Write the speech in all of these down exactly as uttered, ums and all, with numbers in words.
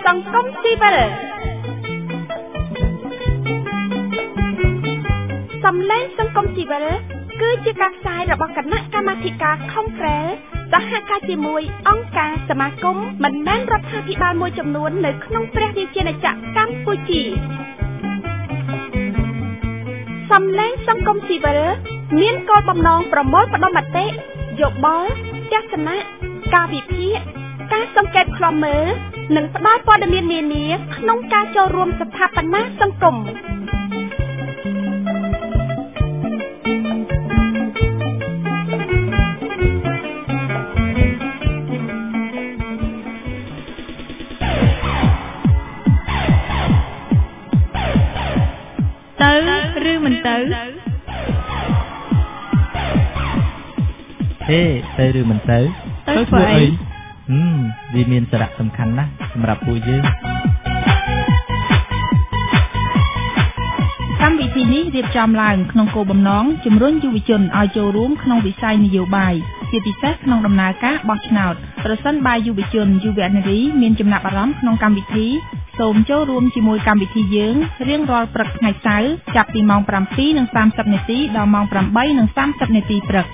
សង្គមស៊ីវិលសំឡេងសង្គមស៊ីវិលគឺជាការផ្សាយរបស់គណៈកម្មាធិការ Congress សហការជាមួយអង្គការសមាគមមិនមែនរដ្ឋាភិបាលមួយចំនួននៅក្នុងព្រះរាជាណាចក្រកម្ពុជាសំឡេងសង្គមស៊ីវិលមានគោលបំណងប្រមូលផ្ដុំមតិយោបល់ទស្សនៈការវិភាគការសង្កេតឃ្លាំមើលនិងផ្ដល់ព័ត៌មាននានាក្នុងការចូលរួមស្ថាបនាសង្គមទៅឬមិនទៅហេទៅឬមិនទៅទៅធ្វើអីហឹមវាមានសារៈសំខាន់ណាស់សម្រាប់ពួកយើងកម្មវិធីនេះរៀបចំឡើងក្នុងគោលបំណងជំរុញយុវជនឲ្យចូលរួមក្នុងវិស័យនយោបាយជាពិសេសក្នុងដំណើរការបោះឆ្នោតប្រសិនបើយុវជនយុវនារីមានចំណាប់អារម្មណ៍ក្នុងកម្មវិធីសូមចូលរួមជាមួយកម្មវិធីយើងរៀងរាល់ព្រឹកថ្ងៃសៅរ៍ចាប់ពីម៉ោង ប្រាំពីរនិងសាមសិប នាទីដល់ម៉ោង ប្រាំបីនិងសាមសិប នាទីព្រឹក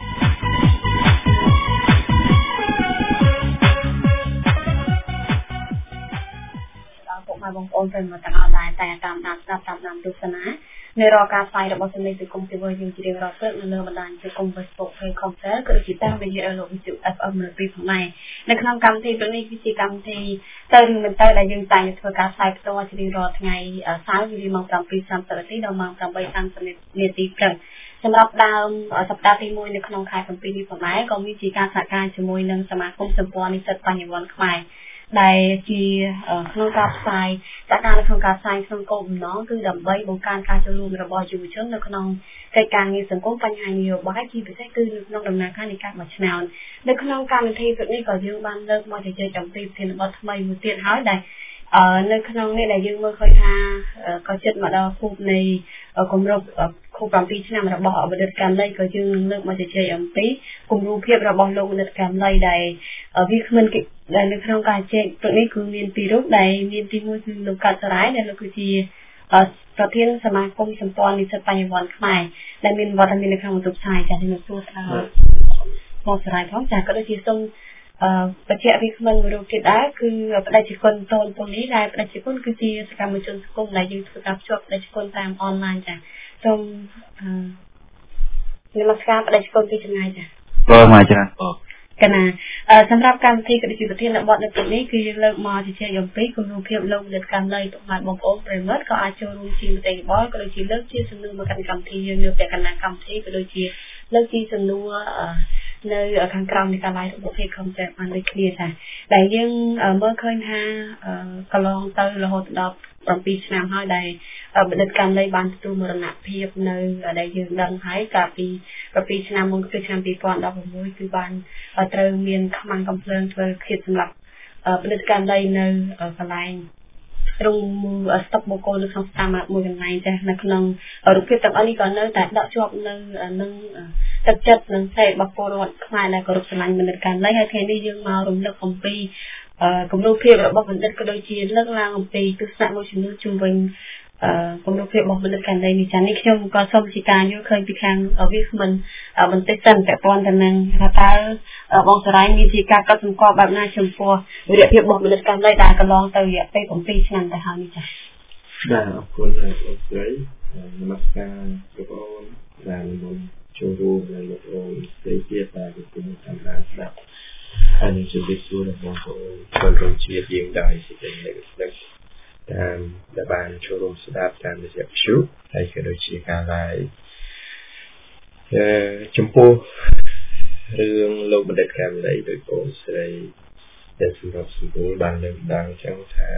បងប្អូនប្រិយមិត្តទាំងអស់ដែរតែតាមដានស្ដាប់តាមដានទស្សនានៅរាល់ការផ្សាយរបស់សំឡេងសង្គមស៊ីវិលយើងជារៀងរាល់ព្រឹកនៅលើបណ្ដាញសង្គម Facebook ហើយ Congress ក៏ដូចជាតាមរយៈរលកវិទ្យុ เอฟ เอ็ม នៅពីផងដែរនៅក្នុងកម្មវិធីព្រឹកនេះគឺជាកម្មវិធីទៅឬមិនទៅដែលយើងតែងធ្វើការផ្សាយផ្ទាល់ជារៀងរាល់ថ្ងៃសៅរ៍ពីម៉ោង ប្រាំពីរសាមសិប នាទីដល់ម៉ោង ប្រាំបីសាមសិប នាទីព្រឹកសម្រាប់ដើមសប្តាហ៍ទីមួយនៅក្នុងខែប្រាំពីរនេះផងដែរក៏មានជាការសហការជាមួយនឹងសមាគមសម្ព័ន្ធនិស្សិតបញ្ញវន្តខ្មែរដែលជាក្នុងការផ្សាយសហការនៅក្នុងការផ្សាយក្នុងគោលបំណងគឺដើម្បីបង្កើនការចូលរួមរបស់យុវជននៅក្នុងកិច្ចការងារសង្គមបញ្ហានយោបាយជាពិសេសគឺនៅក្នុងដំណើរការនៃការបោះឆ្នោតនៅក្នុងកម្មវិធីព្រឹកនេះក៏យើងបានលើកមកជជែកអំពីប្រធានបទថ្មីមួយទៀតហើយដែលនៅក្នុងនេះដែលយើងមើលឃើញថាក៏ចិត្តមកដល់ខួបនៃគម្រប់ខួបប្រាំពីរឆ្នាំរបស់អបណ្ឌិតកែមលីក៏យើងនឹងលើកមកជជែកអំពីគំរូភាពរបស់លោកអបណ្ឌិតកែមលីដែលវាគ្មិនដែលនៅក្នុងការជែកព្រឹកនេះគឺមានពីររូបដែលមានទីមួយគឺលោកកាត់សរាយដែលលោកគឺជាប្រធានសមាគមសម្ព័ន្ធនិស្សិតបញ្ញវន្តខ្មែរដែលមានវត្តមាននៅក្នុងបន្ទប់ផ្សាយចា៎ជំរាបសួរថាមកសរាយផងចា៎ក៏ដូចជាសូមអឺបច្ចៈវាគ្មិនមួយរូបទៀតដែរគឺបដិជគុណតូនពងនេះដែលបដិជគុណគឺជាសកម្មជនសង្គមដែលយើងធ្វើការភ្ជាប់បដិជគុណតាមអនឡាញចា៎សូមអឺនមស្ការបដិជគុណពីចម្ងាយចា៎បងមកចា៎កណាសម្រាប់កម្មវិធីក៏ដូចជាប្រធានបទនៅពេលនេះគឺយើងលើកមកជជែកអំពីគំរូភាពលោកលិតកម្មលីពុកម៉ែបងប្អូនប្រិយមិត្តក៏អាចចូលរួមជាមតិយោបល់ក៏ដូចជាលើកជាសំណួរមកកាន់កម្មវិធីយើងនៅពាក់កណ្ដាលកម្មវិធីក៏ដូចជាលើកជាសំណួរនៅខាងក្រោមនៃការ live របស់ Page Concept បានដូចគ្នាចា៎ដែលយើងមើលឃើញថាកន្លងទៅរហូតដល់ប្រាំពីរឆ្នាំហើយដែលបណ្ឌិតកម្មលីបានទទួលមរណភាពនៅដែលយើងដឹងហើយកាលពីប្រាំពីរឆ្នាំមុនគឺឆ្នាំពីរពាន់ដប់ប្រាំមួយគឺបានត្រូវមានខ្មាំងកំភ្លើងធ្វើឃាតសម្រាប់បណ្ឌិតកម្មលីនៅកន្លែងរងស្តុកបូកូនៅក្នុងស្ថាប័នមួយកន្លែងចាស់នៅក្នុងរូបភាពទាំងអស់នេះក៏នៅតែដកជាប់នៅនឹងទឹកចិត្តនិងផ្ទៃរបស់ពលរដ្ឋខ្មែរដែលគោរពស្រឡាញ់បណ្ឌិតកម្មលីហើយថ្ងៃនេះយើងមករំលឹកអំពីគំរូភាពរបស់បណ្ឌិតក៏ដូចជាលើកឡើងអំពីទស្សនៈមួយចំនួនជុំវិញគំរូភាពរបស់បណ្ឌិតកម្មលីនេះចា៎នេះខ្ញុំក៏សូមជាការយល់ឃើញពីខាងវាគ្មិនបន្តិចសិនពាក់ព័ន្ធទៅនឹងថាតើបងសរាយមានជាការកត់សម្គាល់បែបណាចំពោះវីរភាពរបស់បណ្ឌិតកម្មលីដែលកន្លងទៅរយៈពេលប្រាំពីរឆ្នាំទៅហើយនេះចា៎បាទអរគុណលោកស្រីនមស្ការលោកអូនដែលមុនចូលរួមនៅលោកអូនស្រីទៀតដែលកំពុងតាមដានស្ដាប់ហើយនឹងជម្រាបសួរដល់បងប្អូនជនរួមជាតិយើងដែរសេចក្តីលើកស្ដីតាមដែលបានចូលរួមស្ដាប់តាមរយៈវិទ្យុហើយក៏ដូចជាការ live អឺចំពោះរឿងលោកបណ្ឌិតកែមលីដោយបងស្រីដែលសម្រាប់សម្រួលបានលើកឡើងចឹងថា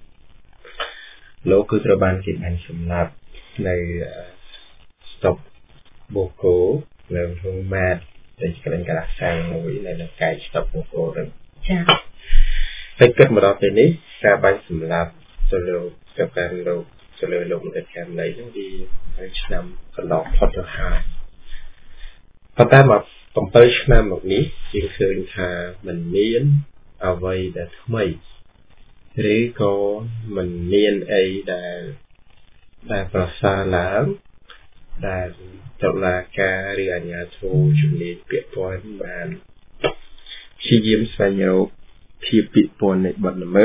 លោកគឺត្រូវបានគេបាញ់សម្លាប់នៅស្តុកបូកូនៅក្នុងម៉ាតតែក្លែងកាសាំងមួយនៅនៅកែស្តុកបូកូហ្នឹងចា៎ហើយគិតមកដល់ពេលនេះការបាញ់សម្លាប់ទៅលើទៅកាន់លោកទៅលើលោកបណ្ឌិតកែមលីហ្នឹងវាឆ្នាំកន្លងផុតទៅហើយប៉ុន្តែមកbảyឆ្នាំមកនេះយើងឃើញថាมันមានអ្វីដែលថ្មីឬក៏មិនមានអីដែលដែលប្រសើរឡើងដែលតុលាការឬអាជ្ញាធរជំនាញពាក់ព័ន្ធបានព្យាយាមស្វែងរកភាពពាក់ព័ន្ធនៃបទល្មើស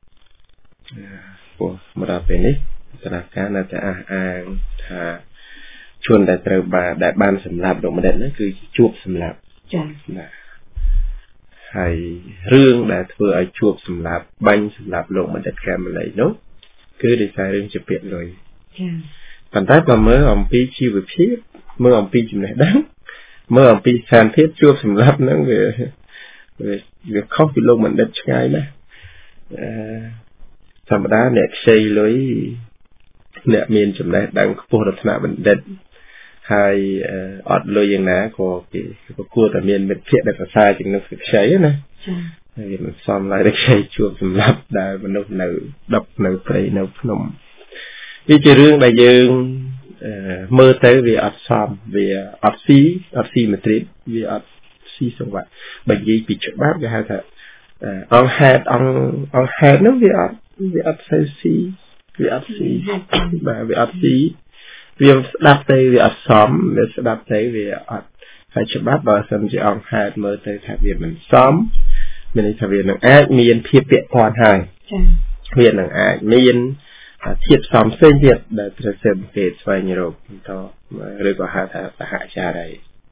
ព្រោះមកដល់ពេលនេះតុលាការនៅតែអះអាងថាជនដែលត្រូវបានដែលបានសម្លាប់លោកបណ្ឌិតនោះគឺជាជួបសម្លាប់ចា៎ណាហើយរឿងដែលធ្វើឲ្យជួបសម្លាប់បាញ់សម្លាប់លោកបណ្ឌិតកែមលីនោះគឺដោយសាររឿងជាពាក្យលុយចា៎ប៉ុន្តែបើមើលអំពីជីវភាពមើលអំពីចំណេះដឹងមើលអំពីស្ថានភាពជួបសម្លាប់ហ្នឹងវាវាខុសពីលោកបណ្ឌិតឆ្ងាយណាស់អឺធម្មតាអ្នកខ្ចីលុយអ្នកមានចំណេះដឹងខ្ពស់ដល់ថ្នាក់បណ្ឌិតហើយអត់លុយយ៉ាងណាក៏គេក៏គួរតែមានមិត្តភ័ក្តិដែលប្រសើរជាងនឹងខ្ចីណាចា៎ហើយមិនសមឡើយដែលខ្ចីជួបសម្លាប់ដែលមនុស្សនៅដប់នៅព្រៃនៅភ្នំវាជារឿងដែលយើងមើលទៅវាអត់សមវាអត់ស៊ីអត់ស៊ីមេត្រីវាអត់ស៊ីសង្វាក់បើនិយាយពីច្បាប់គេហៅថាអង្គហេតុអង្គអង្គហេតុនោះវាអត់វាអត់សូវស៊ីវាអត់ស៊ីបាទវាអត់ស៊ីវាស្ដាប់ទៅវាអត់សមវាស្ដាប់ទៅវាអត់ហើយច្បាប់បើសិនជាអង្គហេតុមើលទៅថាវាមិនសមមានន័យថាវានឹងអាចមានភាពពាក់ព័ន្ធហើយចា៎វានឹងអាចមានធាតុផ្សំផ្សេងទៀតដែលត្រូវស៊ើបអង្កេតស្វែងរកបន្តឬក៏ហៅថាសហចារី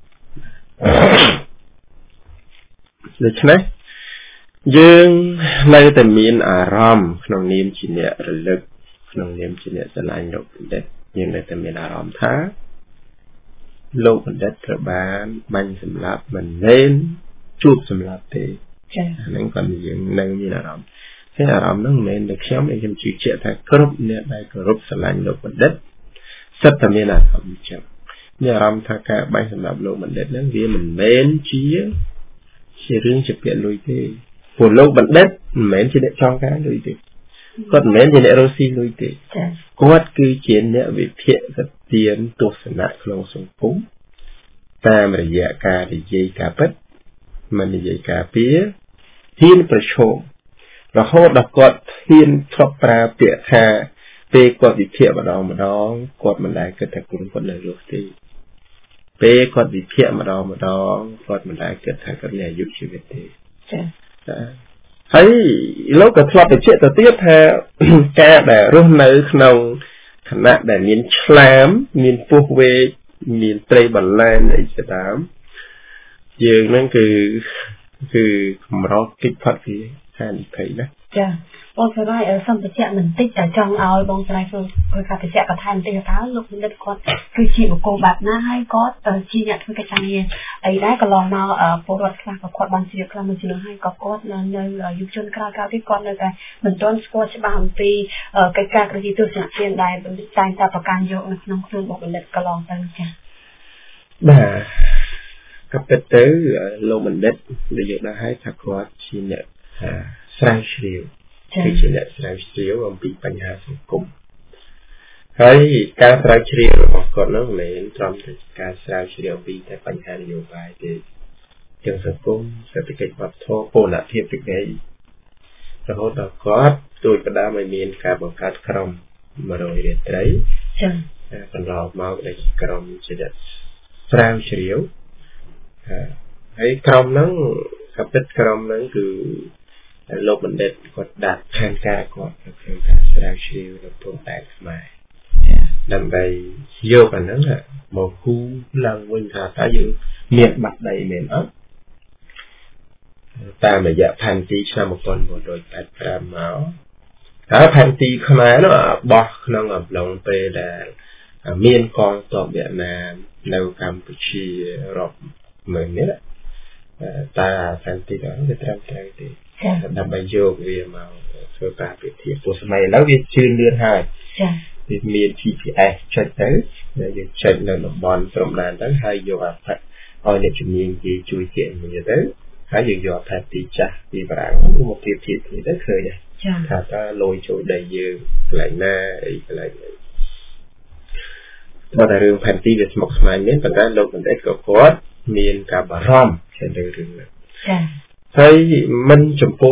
ដូច្នេះយើងនៅតែមានអារម្មណ៍ក្នុងនាមជាអ្នករលឹកក្នុងនាមជាអ្នកស្រឡាញ់លោកបណ្ឌិតយើងនៅតែមានអារម្មណ៍ថាលោកបណ្ឌិតត្រូវបានបាញ់សម្លាប់មិនមែនជួបសម្លាប់ទេចា៎ហ្នឹងក៏យើងនៅមានអារម្មណ៍តែអារម្មណ៍ហ្នឹងមិនមែនតែខ្ញុំឯងខ្ញុំជឿជាក់ថាគ្រប់អ្នកដែលគោរពស្រឡាញ់លោកបណ្ឌិតសិតតែមានអារម្មណ៍អញ្ចឹងមានអារម្មណ៍ថាការបាញ់សម្លាប់លោកបណ្ឌិតហ្នឹងវាមិនមែនជាជារឿងជាពាក្យលុយទេព្រោះលោកបណ្ឌិតមិនមែនជាអ្នកចង់ការលុយទេគាត់មិនមែនជាអ្នករស់ស៊ីលុយទេគាត់គឺជាអ្នកវិភាគទានទស្សនៈក្នុងសង្គមតាមរយៈការនិយាយការពិតមិននិយាយការពារហ៊ានប្រឈមរហូតដល់គាត់ហ៊ានធ្លាប់ប្រើពាក្យថាពេលគាត់វិភាគម្ដងម្ដងគាត់មិនដែលគិតថាគុណគាត់នៅរស់ទេពេលគាត់វិភាគម្ដងម្ដងគាត់មិនដែលគិតថាគាត់មានអាយុជីវិតទេចា៎ហើយលោកក៏ធ្លាប់បញ្ជាក់ទៅទៀតថាការដែលរស់នៅក្នុងឋានៈដែលមានឆ្លាមមានពោះវែកមានត្រីបន្លែអីជាដើមយើងហ្នឹងគឺគឺកម្រកិច្ចផាត់ពីហានិភ័យណាចាបងស្រីសំបញ្ជាក់បន្តិចតែចង់ឲ្យបងស្រីធ្វើការបញ្ជាក់បន្ថែមបន្តិចតើលោកបណ្ឌិតគាត់គឺជាបុគ្គលបែបណាហើយគាត់ជាអ្នកធ្វើកិច្ចការងារអីដែរកន្លងមកពលរដ្ឋខ្លះក៏គាត់បានជ្រាបខ្លះមួយជំនួសហើយក៏គាត់នៅយុវជនក្រៅក្រៅទៀតគាត់នៅតែមិនទាន់ស្គាល់ច្បាស់អំពីកិច្ចការក្រសួងទស្សនវិជ្ជាដែលបណ្ឌិតតែងតែប្រកាន់យកនៅក្នុងខ្លួនរបស់បណ្ឌិតកន្លងទៅចាបាទក៏ពិតទៅលោកបណ្ឌិតដែលយកដល់ឲ្យថាគាត់ជាអ្នកស្រាវជ្រាវគឺជាអ្នកស្រាវជ្រាវអំពីបញ្ហាសង្គមហើយការស្រាវជ្រាវរបស់គាត់នោះមិនមែនត្រឹមតែការស្រាវជ្រាវអំពីតែបញ្ហានយោបាយទេទាំងសង្គមសេដ្ឋកិច្ចវប្បធម៌ពលភាពវិស័យរហូតដល់គាត់ជួយផ្ដើមឲ្យមានការបង្កើតក្រុមមួយរយរាត្រីចា៎បន្តមកដែលក្រុមជាអ្នកស្រាវជ្រាវហើយក្រុមហ្នឹងក៏ពិតក្រុមហ្នឹងគឺលោកបណ្ឌិតគាត់ដាក់ផែនការគាត់នៅក្នុងការស្រាវជ្រាវនៅព្រំដែនខ្មែរដើម្បីយកអាហ្នឹងមកគូឡើងវិញថាតើយើងមានបាត់ដីមែនអត់តាមរយៈផែនទីឆ្នាំmột nghìn bốn trăm tám mươi lămមកហើយផែនទីខ្មែរនោះបោះក្នុងអំឡុងពេលដែលមានកងទ័ពវៀតណាមនៅកម្ពុជារាប់ម៉ឺននេះតើផែនទីនោះវាត្រឹមត្រូវទេដើម្បីយកវាមកធ្វើការពិភាក្សាព្រោះសម័យឥឡូវវាជឿនលឿនហើយចា៎វាមាន G P S ចុចទៅដែលយើងចុចនៅតំបន់ព្រំដែនទៅហើយយកអាផែនឲ្យអ្នកជំនាញគេជួយគេមួយទៅហើយយើងយកផែនទីចាស់ពីបារាំងមកប្រៀបធៀបគ្នាទៅឃើញថាតើលយចូលដីយើងកន្លែងណាអីកន្លែងណាបើតែរឿងផែនទីវាស្មុគស្មាញមែនប៉ុន្តែលោកបណ្ឌិតក៏គាត់មានការបារម្ភក្នុងរឿងនេះចា៎ហើយមិនចំពោះ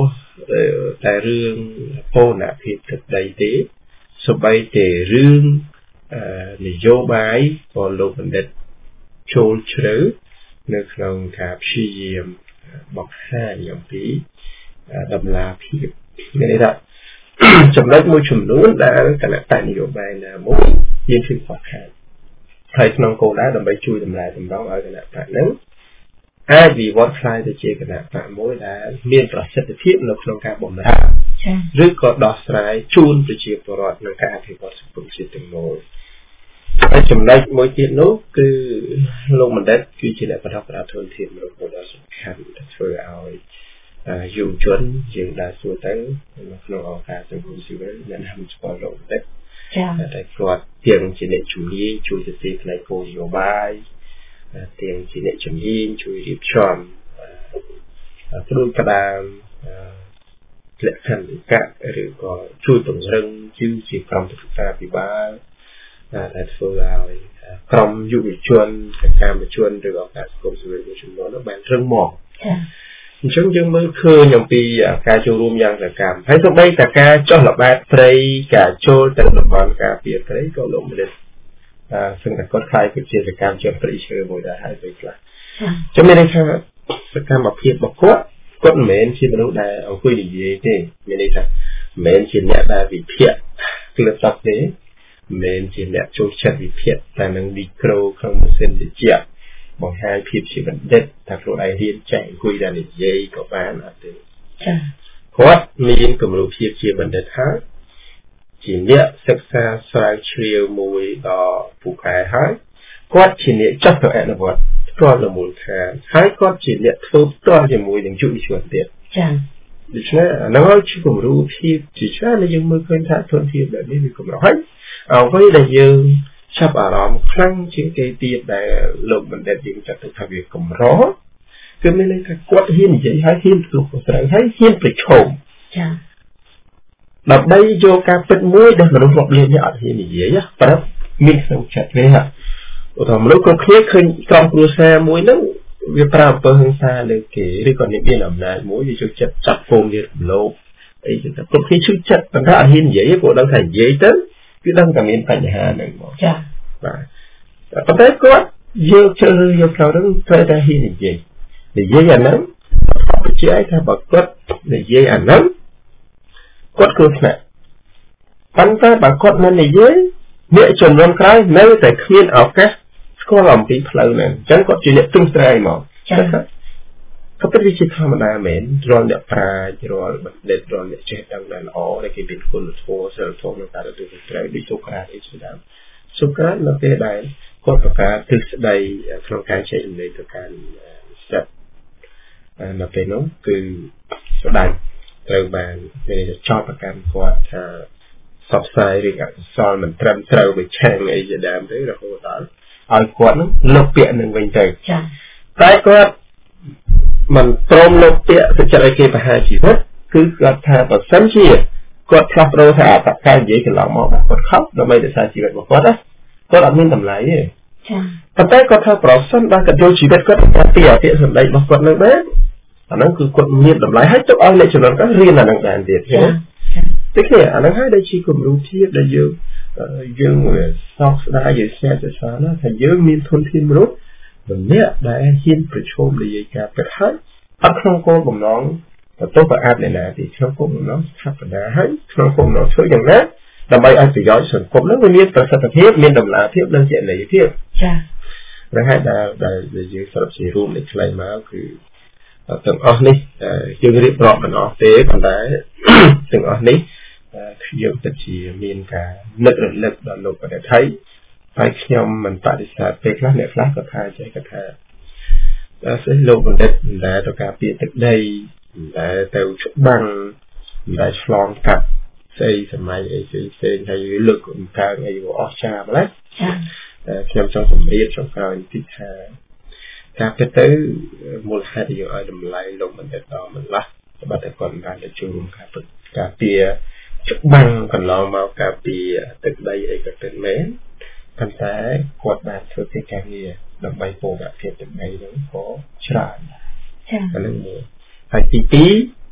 តែរឿងពូនភាពទឹកដីទេសូម្បីតែរឿងនយោបាយក៏លោកបណ្ឌិតចូលជ្រៅនៅក្នុងការព្យាយាមបង្ហាញអំពីដំណាភាពមានន័យថាចំណុចមួយចំនួនដែលគណៈបកនយោបាយណាមួយយើងឃើញខ្វះខាតហើយក្នុងគោលដៅដើម្បីជួយដំណើរដំណងឲ្យគណៈបកហ្នឹងអាចវិវត្តខ្លាយទៅជាគណៈបកមួយដែលមានប្រសិទ្ធភាពនៅក្នុងការបម្រើឬក៏ដោះស្រាយជូនប្រជាពលរដ្ឋក្នុងការអភិវឌ្ឍសង្គមជាតិទាំងមូលហើយចំណុចមួយទៀតនោះគឺលោកបណ្ឌិតគឺជាអ្នកប្រដាប់ប្រដាធនធានមនុស្សដ៏សំខាន់ដែលធ្វើឲ្យយុវជនយើងដែលសួរទៅនៅក្នុងអង្គការសង្គមស៊ីវិលអ្នកហាំស្គាល់លោកបណ្ឌិតចា៎តែគាត់ទាំងជាអ្នកជំនាញជួយទៅទីផ្នែកគោលនយោបាយទាំងជាអ្នកជំនាញជួយរៀបចំព្រួយក្តាមលក្ខខណ្ឌវិកៈឬក៏ជួយពង្រឹងជាជាក្រុមប្រឹក្សាពិបាលដែលធ្វើឲ្យក្រុមយុវជនកម្មជនឬអង្គការសង្គមស៊ីវិលមួយចំនួននោះបានរឹងមាំចា៎អញ្ចឹងយើងមើលឃើញអំពីការចូលរួមយ៉ាងសកម្មហើយសូម្បីតែការចុះល្បាតព្រៃការចូលទៅតំបន់ការពារព្រៃក៏លោកមិនដែរសឹងតែគាត់ខ្លាយទៅជាសកម្មជនព្រៃឈើមួយដែរហើយទៅខ្លះចាំមានន័យថាសកម្មភាពរបស់គាត់គាត់មិនមែនជាមនុស្សដែលអង្គុយនិយាយទេមានន័យថាមិនមែនជាអ្នកដែលវិភាគគ្លឹបសក់ទេមិនមែនជាអ្នកចូលចិត្តវិភាគតែនឹងមីក្រូក្នុងម៉ាស៊ីនត្រជាក់បង្ហាញភាពជាបណ្ឌិតថាខ្លួនឯងរៀនចេះអង្គុយតែនិយាយក៏បានអត់ទេចា៎គាត់មានគំរូភាពជាបណ្ឌិតហើយជាអ្នកសិក្សាស្រាវជ្រាវមួយដ៏ពូកែហើយគាត់ជាអ្នកចោះទៅអនុវត្តគាត់នៅមូលដ្ឋានហើយគាត់ជាអ្នកធ្វើផ្ទាល់ជាមួយនឹងយុវជនទៀតចា៎ដូច្នេះអានោះជាគំរូភាពជាច្រើនដែលយើងមើលឃើញថាធនធានបែបនេះវាកម្រហើយអ្វីដែលយើងចាប់អារម្មណ៍ខ្លាំងជាងគេទៀតដែលលោកបណ្ឌិតយើងចាត់ទុកថាវាកម្រគឺមានន័យថាគាត់ហ៊ាននិយាយហើយហ៊ានទទួលខុសត្រូវហើយហ៊ានប្រឈមចា៎ដើម្បីយកការពិតមួយដែលមនុស្សរាប់លាននេះអត់ហ៊ាននិយាយប្រាប់មានក្នុងចិត្តទេហ่ะឧទាហរណ៍មនុស្សគ្រប់គ្នាឃើញក្រុមគ្រួសារមួយហ្នឹងវាប្រើអំពើហិង្សាលើគេឬក៏អ្នកមានអំណាចមួយវាចូលចិត្តចាប់ពងវារំលោភអីចឹងទៅគ្រប់គ្នាឈឺចិត្តប៉ុន្តែអត់ហ៊ាននិយាយព្រោះដឹងថានិយាយទៅគឺដឹងតែមានបញ្ហាហ្នឹងមកចា៎បាទប៉ុន្តែគាត់យកជ្រើសរើសយកផ្លូវហ្នឹងត្រូវតែហ៊ាននិយាយនិយាយអាហ្នឹងបញ្ជាក់ថាបើគាត់និយាយអាហ្នឹងគាត់គ្រោះថ្នាក់ប៉ុន្តែបើគាត់មិននិយាយអ្នកចំនួនក្រោយនៅតែគ្មានឱកាសស្គាល់អំពីផ្លូវហ្នឹងអញ្ចឹងគាត់ជាអ្នកទិញស្រែមកចា៎ក៏ពិតជាធម្មតាមែនរាល់អ្នកប្រាជ្ញរាល់បណ្ឌិតរាល់អ្នកចេះដឹងដែលល្អដែលគេមានគុណធម៌សិលធម៌ក្នុងការទទួលខុសត្រូវដូចសូក្រាតអីជាដើមសូក្រាតនៅពេលដែលគាត់ប្រកាសទិសដីក្នុងការចែករំលែកទៅកាន់សិទ្ធិនៅពេលនោះគឺស្ដេចត្រូវបានគេចោទប្រកាន់គាត់ថាសពផ្សាយឬអកុសលមិនត្រឹមត្រូវវិឆេងអីជាដើមទេរហូតដល់ឲ្យគាត់នឹងលុបពាក្យនឹងវិញទៅចា៎តែគាត់មិនព្រមលុបពាក្យសុចរិតឲ្យគេប្រហារជីវិតគឺគាត់ថាបើសិនជាគាត់ផ្លាស់ប្ដូរថាអត្តកាយនិយាយកន្លងមករបស់គាត់ខុសដើម្បីរក្សាជីវិតរបស់គាត់ណាគាត់អត់មានតម្លៃទេចា៎ប៉ុន្តែគាត់ថាប្រសិនបើគាត់យកជីវិតគាត់ទៅពីអាពាក្យសម្ដីរបស់គាត់នឹងដែរអាហ្នឹងគឺគាត់មានតម្លៃហើយទុកឲ្យអ្នកជំនាន់ក្រោយរៀនអាហ្នឹងបានទៀតណាតែគេអាហ្នឹងហើយដែលជាគំរូភាពដែលយើងយើងសោកស្ដាយយើងស្ញាប់ទៅស្អាតណាថាយើងមានធនធានមនុស្សម្នាក់ដែលហ៊ានប្រឈមនិយាយការពិតហើយអត់ក្នុងគោលបំណងទៅប្រអាប់អ្នកណាទេក្នុងគោលបំណងស្ថាបនាហើយក្នុងគោលបំណងធ្វើយ៉ាងណាដើម្បីឲ្យប្រយោជន៍សង្គមនឹងមានប្រសិទ្ធភាពមានតម្លាភាពនិងជានីយភាពចា៎ហ្នឹងហើយដែលដែលយើងសរុបជារួមនេះខ្លីមកគឺទាំងអស់នេះយើងរៀបរាប់មិនអស់ទេប៉ុន្តែទាំងអស់នេះខ្ញុំពិតជាមានការនឹករលឹកដល់លោកបណ្ឌិតហើយហើយខ្ញុំមិនបដិសេធពេលខ្លះអ្នកខ្លះក៏ថាចេះក៏ថាដល់ស្អីលោកបណ្ឌិតដែលទៅការពារទឹកដីដែលទៅច្បាំងដែលឆ្លងកាត់ស្អីសម័យអីផ្សេងៗហើយលើកកំកើងអីអស្ចារ្យម្ល៉េះចា៎ខ្ញុំចង់សម្រាបចុងក្រោយបន្តិចថាការពិតទៅមូលហេតុយើងឲ្យតម្លៃលោកបណ្ឌិតដល់ម្ល៉េះបើតែគាត់បានទៅចូលរួមការពិតការពារច្បាំងកន្លងមកការពារទឹកដីអីក៏ពិតមែនប៉ុន្តែគាត់បានធ្វើកិច្ចការងារដើម្បីពង្រឹងភាពទឹកដីហ្នឹងក៏ច្រើនចា៎អានឹងមួយហើយទីពីរ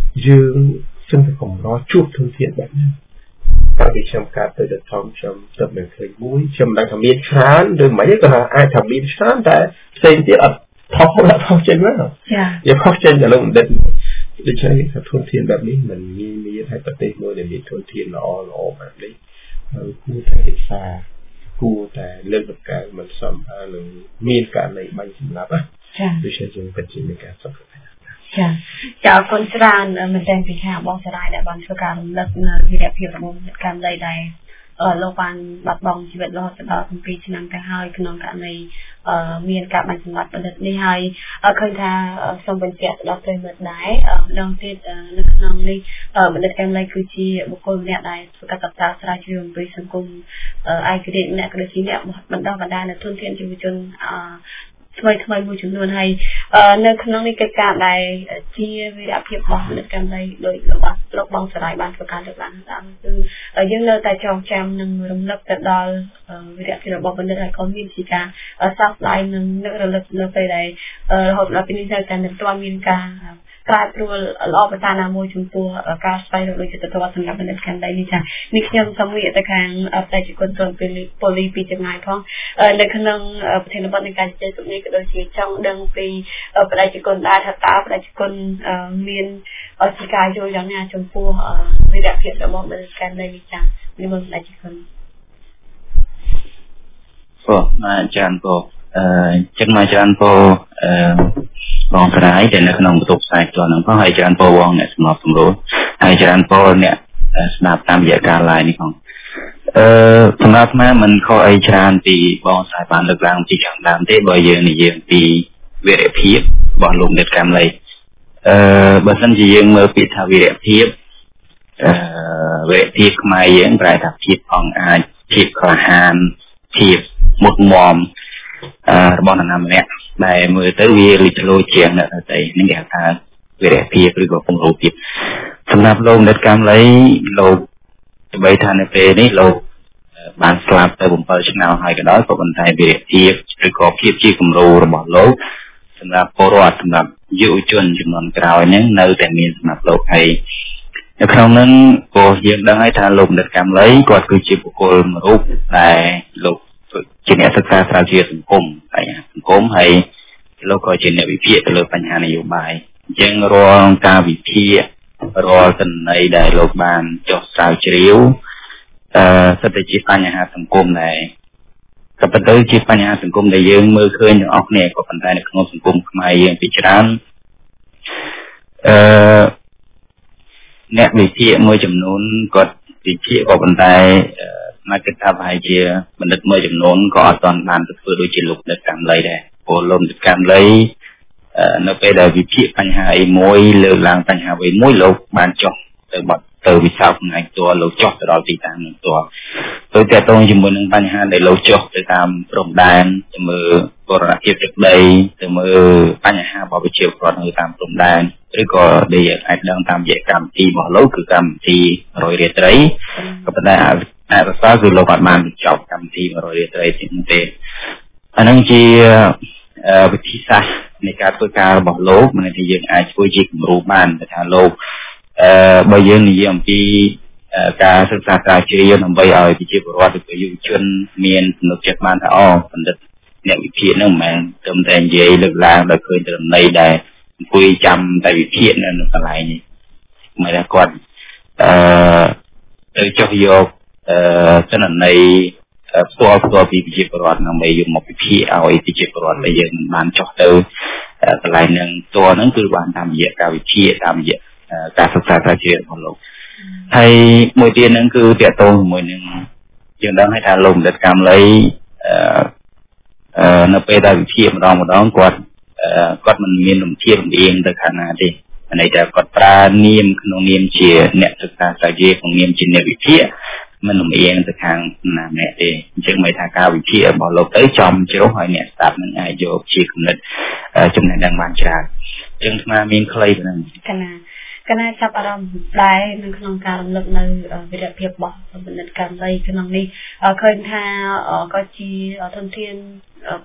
dương xin phải cùng nó chuốc thân thiện bạn ta bị chăm cát tới được thòng chăm tập mình khởi mũi chăm đang thầm biên chán đừng mấy cái là ai thầm biên chán tại xem tiết ập thóc là thóc trên đó giờ thóc trên là lông định để cho những cái thuần thiênแบบนี้mìnhมีมีให้ประเทศโน้นเนี่ยมีthuนthiên nó nóแบบนี้กูแต่ศึกษากูแต่เรื่องแบบการมันซ้ำอะไรมีการในบางสิ่งลับอ่ะโดยเฉพาะจึงเป็นจริงในการสอบจ้ะจากคนสรานมันแจ้งปีข่าวบอกสลายแต่บางช่วงการเลิกวิธีเพียบมุมการใดๆเออโลกานบัดบองชีวิตรอดจะแบบปีชนังแต่ให้ขนมการในเอ่อมีการมันสมบัติประดิษฐ์นี่ให้เออเคยทาทรงเป็นเสียเราเคยเหมือนได้เออลองที่เออนึกน้องนี่เออประดิษฐ์การอะไรคือชีบุคคลเนี่ยได้สุขกับตาสลายชีวิตปีสังคมเออไอ้กระเด็นเนี่ยกระเด็นเนี่ยมันต้องมาได้ในทุนเทียนชีวิตจนอ่าทำไมทำไมมูจำนวนให้เอ่อในขณะนี้กิจการใดที่วิธีเพียบพอในการใดโดยระบบระบบสลายบ้านประการต่างๆต่างๆคือเอ่อยังเลยแต่จองแจมหนึ่งรำลึกแต่ดอลเอ่อวิธีที่ระบบบันทึกให้ข้อมูลสิการเอ่อซับไลน์หนึ่งนึกระลึกนึกไปใดเอ่อเราเราเป็นนิสัยการในตัวมีการกลายเป็นรอบประธานามูจุนตัวการใช้โดยจะตัวสำหรับบันทึกการใดนี่ใช่นี่คือยังสมุยแต่การแต่จิตคนส่วนเป็นโพลีปีจังไงเพราะเอ่อในขณะประเทศในการเจอสุดนี้ก็โดยที่trong đơn vị ở đây chỉ còn đa thật tá, đây chỉ còn miền ở chỉ cái rồi giống như trong phu với đặc biệt là một bên can đây đi chẳng nhưng mà đây chỉ còn po mà chan po chắc mà chan po bong trái để nó không tụt sai cho nó có hai chan po bong này smart sum rồi hai chan po này snap tam giải cả lại đi khôngสำหรับแม่มันเขาไอชานปีบองสายปานลึกลังที่จังตามที่บ่อยเยอะนี่ยังปีเวรพีบบ่ลงเด็ดกรรมเลยเอ่อบางท่านจะยังเมื่อปีทวีเวรพีบเอ่อเวรพีบมายังปลายทับพีบอ่องอาพีบขอหานพีบหมดมอมเอ่อบอลนำเนี่ยในมือเตวีลิทโลเจียงเนี่ยแต่นี่แหละทางเวรพีบหรือว่าคงโลพีบสำหรับลงเด็ดกรรมเลยโลใบทานในเปนี้เราบางสลับแต่ผมเปิดช่องเอาให้กันได้เพราะคนไทยเบียดเทียบหรือกอบเทียบที่กำรูระบบโลกสำหรับโปรวัตสำหรับยุชนจำนวนกล่าวนี้ในแต่มีสำหรับโลกไทยในครั้งนั้นก็ยังได้ให้ทางลมเด็ดกำเลยก็คือจีบบุคคลมารูปในโลกจีเนศึกษาสาธิตสังคมไปสังคมให้โลกก็จีเนวิพีเรื่องปัญหานโยบายยังรอการวิพีรอสันในได้โลกบานจดสาวเฉียวสถิติปัญหาสังคมในกับปัจจัยจีปัญหาสังคมในยังมือเคยอย่างออกเนี่ยกับปัจจัยในขนมสังคมมายังพิจารณาเนี่ยวิธีมวยจำนวนก็วิธีกับปัจจัยมาเกิดทำให้เชื่อบันทึกมวยจำนวนก็ตอนนั้นก็คือโดยจิตลุกในการเลยได้พอลมในการเลยnó về đời vị tríปัญหาไอ้มวยเลือกลางปัญหาไอ้มวยโลกบานจบแต่บัดเตอวิชาของไอ้ตัวโลกจบตลอดปีต่างหนึ่งตัวตัวแต่ตรงจมูกหนึ่งปัญหาในโลกจบจะตามโรงแรมจะมือกรณีเกี่ยวกับใดจะมือปัญหาพอไปเชี่ยวกรณีตามโรงแรมหรือก็ได้ไอ้เรื่องตามเหตุการณ์ที่บ่โลกคือกรรมที่รอยเรียดไรก็เป็นได้อาภาษาคือโลกบานจบกรรมที่รอยเรียดไรสิ่งเดียอันนั้นที่วิธีศาสตร์ในการตัวการบอกโลกมันที่ยังอาจช่วยจิตรูปบ้านแต่ทางโลกบางอย่างนี่ยังที่การศึกษาการเชื่อมนำไปเอาที่เชื่อว่าจะไปอยู่ชนเมียนหนุกจัดบ้านอ๋อมันจะเนี่ยวิธีนั่นมันเติมแต่งเย่เลือกลางเราเคยเติมในได้คุยจำแต่วิธีนั่นอะไรนี่ไม่ได้ก่อนเอ่อโดยเฉพาะโยกเอ่อฉะนั้นในตัวตัวปีพิจิตรวัดนั่งไปอยู่หมกพิเอาไอ้พิจิตรวัดไปยืนมันจอดเตออะไรหนึ่งตัวนั้นคือวันทำเยอะการวิธีทำเยอะการศึกษาการเชื่อของโลกให้มวยเตียนนั้นคือเตียโตมวยหนึ่งยังต้องให้ทานลมเด็ดกรรมเลยนับไปได้วิธีมาลองมาลองกอดกอดมันมีหนุ่มเทียมเองแต่ขนาดนี้ในแต่กอดปลาเนียมขนมเนียมเชียเนี่ยศึกษาการเชื่อของเนียมจินเนี่ยวิธีมันหนุ่มเองแต่ทางนาแม่เองจึงไม่ทางการวิธีบอกเราเต้ยจอมเจ้าหอยเนี่ยตัดมันไอโยกชีคำนึกจุ่มในดังบานจราจึงมามีใครเป็นนั่นกันนะกันนะจับอารมณ์ได้ในขนมการเลิกในวิธีเพียบบอกเป็นนักการเลยขนมนี้เคยทาก็จีทนเทียน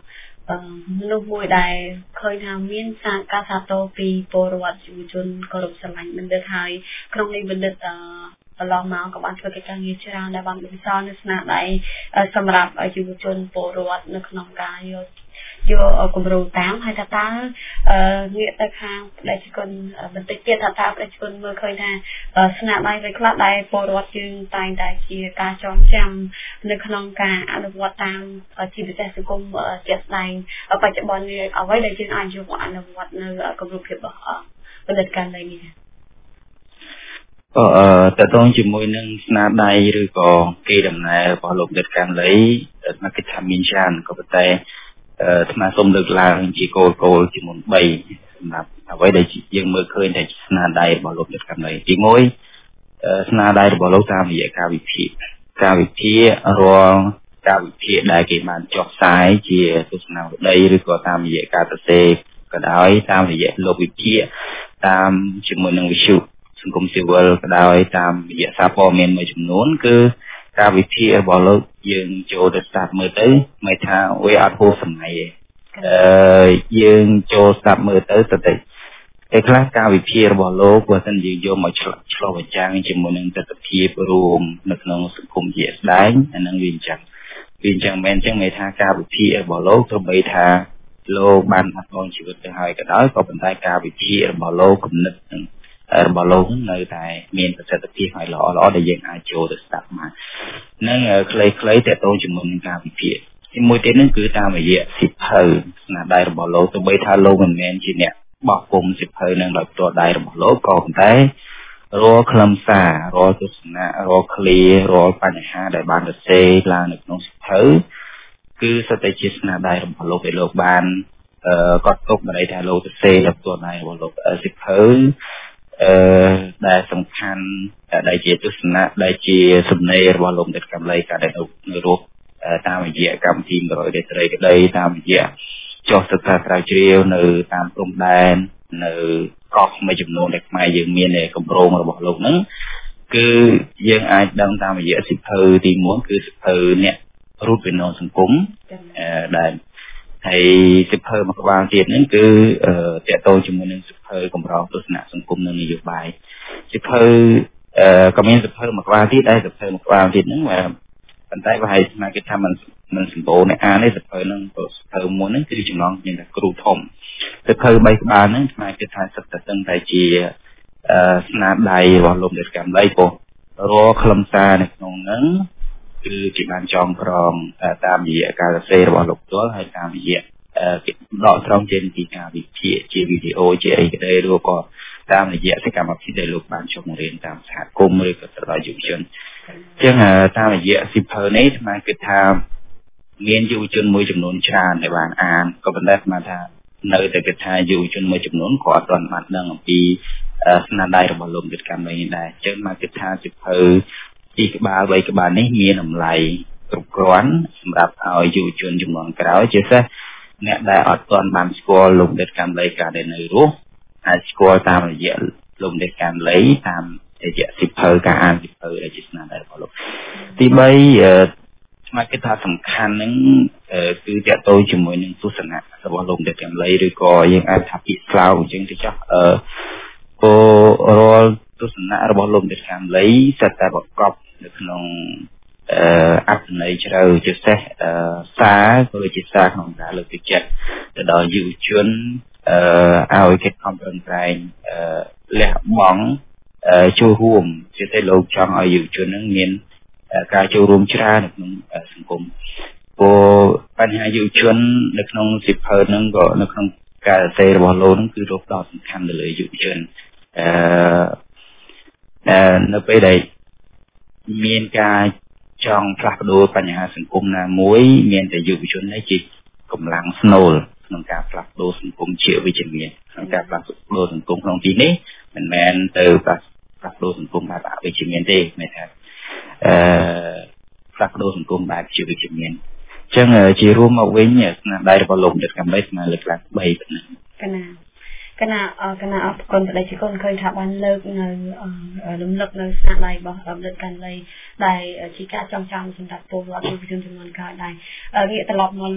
នោះមួយដែលឃើញថាមានសារការសាទរពីពលរដ្ឋយុវជនគោរពស្រឡាញ់បណ្ឌិតហើយក្នុងនេះបណ្ឌិតកន្លងមកក៏បានធ្វើកិច្ចការងារច្រើនដែលបានវិសោធន៍នៅស្នាដៃសម្រាប់យុវជនពលរដ្ឋនៅក្នុងការយកយកគម្រោងតាមហើយថាតើងាកទៅខាងប្រជាជនបន្តិចទៀតថាតើប្រជាជនមើលឃើញថាស្នាដៃអ្វីខ្លះដែលពលរដ្ឋយើងតែងតែជាការចងចាំនៅក្នុងការអនុវត្តតាមជាពិសេសសង្គមជាក់ស្ដែងបច្ចុប្បន្ននេះអ្វីដែលយើងអាចយកមកអនុវត្តនៅគម្រោងភាពរបស់ផលិតកម្មនេះអឺតើតើជាមួយនឹងស្នាដៃឬក៏គេដំណើររបស់លោកបណ្ឌិតកម្មលីមកគិតថាមានច្រើនក៏ប៉ុន្តែថ្មសូមលើកឡើងជាគោលគោលចំនួនបីសម្រាប់អ្វីដែលយើងមើលឃើញថាស្នាដៃរបស់លោកបណ្ឌិតកម្មលីទីមួយស្នាដៃរបស់លោកតាមរយៈការវិភាគការវិភាគរាល់ការវិភាគដែលគេបានចុះផ្សាយជាទស្សនាវដ្តីឬក៏តាមរយៈការសរសេរក៏ដោយតាមរយៈលោកវិភាគតាមជាមួយនឹងវិទ្យុសង្គមស៊ីវិលក៏ដោយតាមរយៈសារព័ត៌មានមួយចំនួនគឺការវិភាគរបស់លោកយើងចូលទៅស្ដាប់មើលទៅមិនថាវាអត់ហួសសម័យទេអឺយើងចូលស្ដាប់មើលទៅទៅតែខ្លះការវិភាគរបស់លោកបើមិនយើងយកមកឆ្លុះបញ្ចាំងជាមួយនឹងទស្សនវិជ្ជារួមនៅក្នុងសង្គមជាស្ដែងអានឹងវាអញ្ចឹងវាអញ្ចឹងមែនអញ្ចឹងមានថាការវិភាគរបស់លោកទោះបីថាលោកបានបាត់បង់ជីវិតទៅហើយក៏ដោយក៏ប៉ុន្តែការវិភាគរបស់លោកគំនិតរបស់លោកនៅតែមានប្រសិទ្ធភាពហើយល្អល្អដែលយើងអាចចូលទៅស្ដាប់មកនឹងខ្លីៗតទៅជាមួយនឹងការវិភាគទីមួយទៀតនឹងគឺតាមរយៈសិភៅស្នាដៃរបស់លោកទោះបីថាលោកមិនមែនជាអ្នកបោះពុម្ពសិភៅនឹងដោយផ្ទាល់ដៃរបស់លោកក៏ប៉ុន្តែរាល់ខ្លឹមសាររាល់ទស្សនៈរាល់ឃ្លារាល់បញ្ហាដែលបានសរសេរឡើងនៅក្នុងសិភៅគឺសុទ្ធតែជាស្នាដៃរបស់លោកដែលលោកបានអឺកត់ទុកមកថាលោកសរសេរដោយផ្ទាល់ដៃរបស់លោកសិភៅអឺដែលសំខាន់ដែលជាទស្សនៈដែលជាសំណេររបស់លោកបណ្ឌិតកម្មលីក៏ដែលនៅរូបតាមរយៈកម្មវិធីមួយរយត្រីក្តីតាមរយៈចុះសិក្សាស្រាវជ្រាវនៅតាមព្រំដែននៅកោះមួយចំនួនដែលខ្មែរយើងមានในគម្រោងរបស់លោកហ្នឹងគឺយើងអាចដឹងតាមរយៈសិភៅទីមួយគឺសិភៅអ្នករូបវិន័យសង្គមអឺដែលហើយសិភៅមួយក្បាលទៀតហ្នឹងគឺតកតងជាមួយនឹងសិភៅកម្រងទស្សនៈសង្គមនិងនយោបាយសិភៅអឺក៏មានសិភៅមួយក្បាលទៀតដែរសិភៅមួយក្បាលទៀតហ្នឹងប៉ុន្តែប្រហែលស្មារតីថាมันมันសម្បូរអ្នកអានទេសិភៅហ្នឹងសិភៅមួយហ្នឹងគឺចំណងមានតែគ្រូធំសិភៅបីក្បាលហ្នឹងស្មារតីថាសិតតែទាំងតែជាអឺស្នាដៃរបស់លោកបណ្ឌិតកម្មលីពោះរាល់ខ្លឹមសារនៅក្នុងហ្នឹងគឺជាបានចងក្រងតាមរយៈការសរសេររបស់លោកផ្ទាល់ហើយតាមរយៈគេដកស្រង់ចេញពីការវិភាគជាវីដេអូជាអីក៏ដោយឬក៏តាមរយៈសកម្មភាពដែលលោកបានចុះបង្រៀនតាមសហគមន៍ឬក៏ទៅដល់យុវជនអញ្ចឹងតាមរយៈសិភៅនេះស្មានគិតថាមានយុវជនមួយចំនួនច្រើនដែលបានអានក៏ប៉ុន្តែស្មានថានៅតែគិតថាយុវជនមួយចំនួនក៏អត់ទាន់បានដឹងអំពីស្នាដៃរបស់លោកបណ្ឌិតកម្មលីនេះដែរអញ្ចឹងមកគិតថាសិភៅពីក្បាលបីក្បាលនេះមានតម្លៃគ្រប់គ្រាន់សម្រាប់ឲ្យយុវជនជំនាន់ក្រោយជាពិសេសអ្នកដែលអត់ទាន់បានស្គាល់លោកបណ្ឌិតកម្មលីកាលដែលនៅរស់អាចស្គាល់តាមរយៈលោកបណ្ឌិតកម្មលីតាមរយៈសិភៅការអានសិភៅដែលជាស្នាដៃរបស់លោកទីបីស្មារតីថាសំខាន់ហ្នឹងគឺតកតទៅជាមួយនឹងទស្សនៈរបស់លោកបណ្ឌិតកម្មលីឬក៏យើងអាចថាពីស្លោអញ្ចឹងទៅចោះអឺក៏រាល់ទស្សនៈរបស់លោកបណ្ឌិតកម្មលីសិតតែប្រកបនៅក្នុងអឺអត្ថន័យជ្រៅជាពិសេសអឺសារក៏ដូចជាសារក្នុងការលើកទឹកចិត្តទៅដល់យុវជនអឺឲ្យគេខំប្រឹងប្រែងអឺលះបង់ចូលរួមជាតែលោកចង់ឲ្យយុវជននឹងមានការចូលរួមច្រើននៅក្នុងសង្គមព្រោះបញ្ហាយុវជននៅក្នុងសិភៅហ្នឹងក៏នៅក្នុងការសរសេររបស់លោកហ្នឹងគឺរកដល់សំខាន់ទៅលើយុវជនអឺនៅពេលដែលមានការចង់ផ្លាស់ប្ដូរបញ្ហាសង្គមណាមួយមានតែយុវជននេះជាកម្លាំងស្នូលក្នុងការផ្លាស់ប្ដូរសង្គមជាវិជ្ជមានក្នុងការផ្លាស់ប្ដូរសង្គមក្នុងទីនេះមិនមែនទៅផ្លាស់ប្ដូរសង្គមបែបអវិជ្ជមានទេមានថាអឺផ្លាស់ប្ដូរសង្គមបែបជាវិជ្ជមានអញ្ចឹងជារួមមកវិញស្នាដៃរបស់លោកបណ្ឌិតកម្មលីស្មើលើកឡើងបីប៉ុណ្ណឹងកណាកណាកណាអរគុណដែលជាកូនឃើញថាបានលើកនៅរំលឹកនៅស្នាដៃរបស់បណ្ឌិតកម្មលីដែលជាការចងចាំសម្រាប់ពលរដ្ឋយុវជនជំនាន់ក្រោយដែរងាកត្រឡប់មកលោក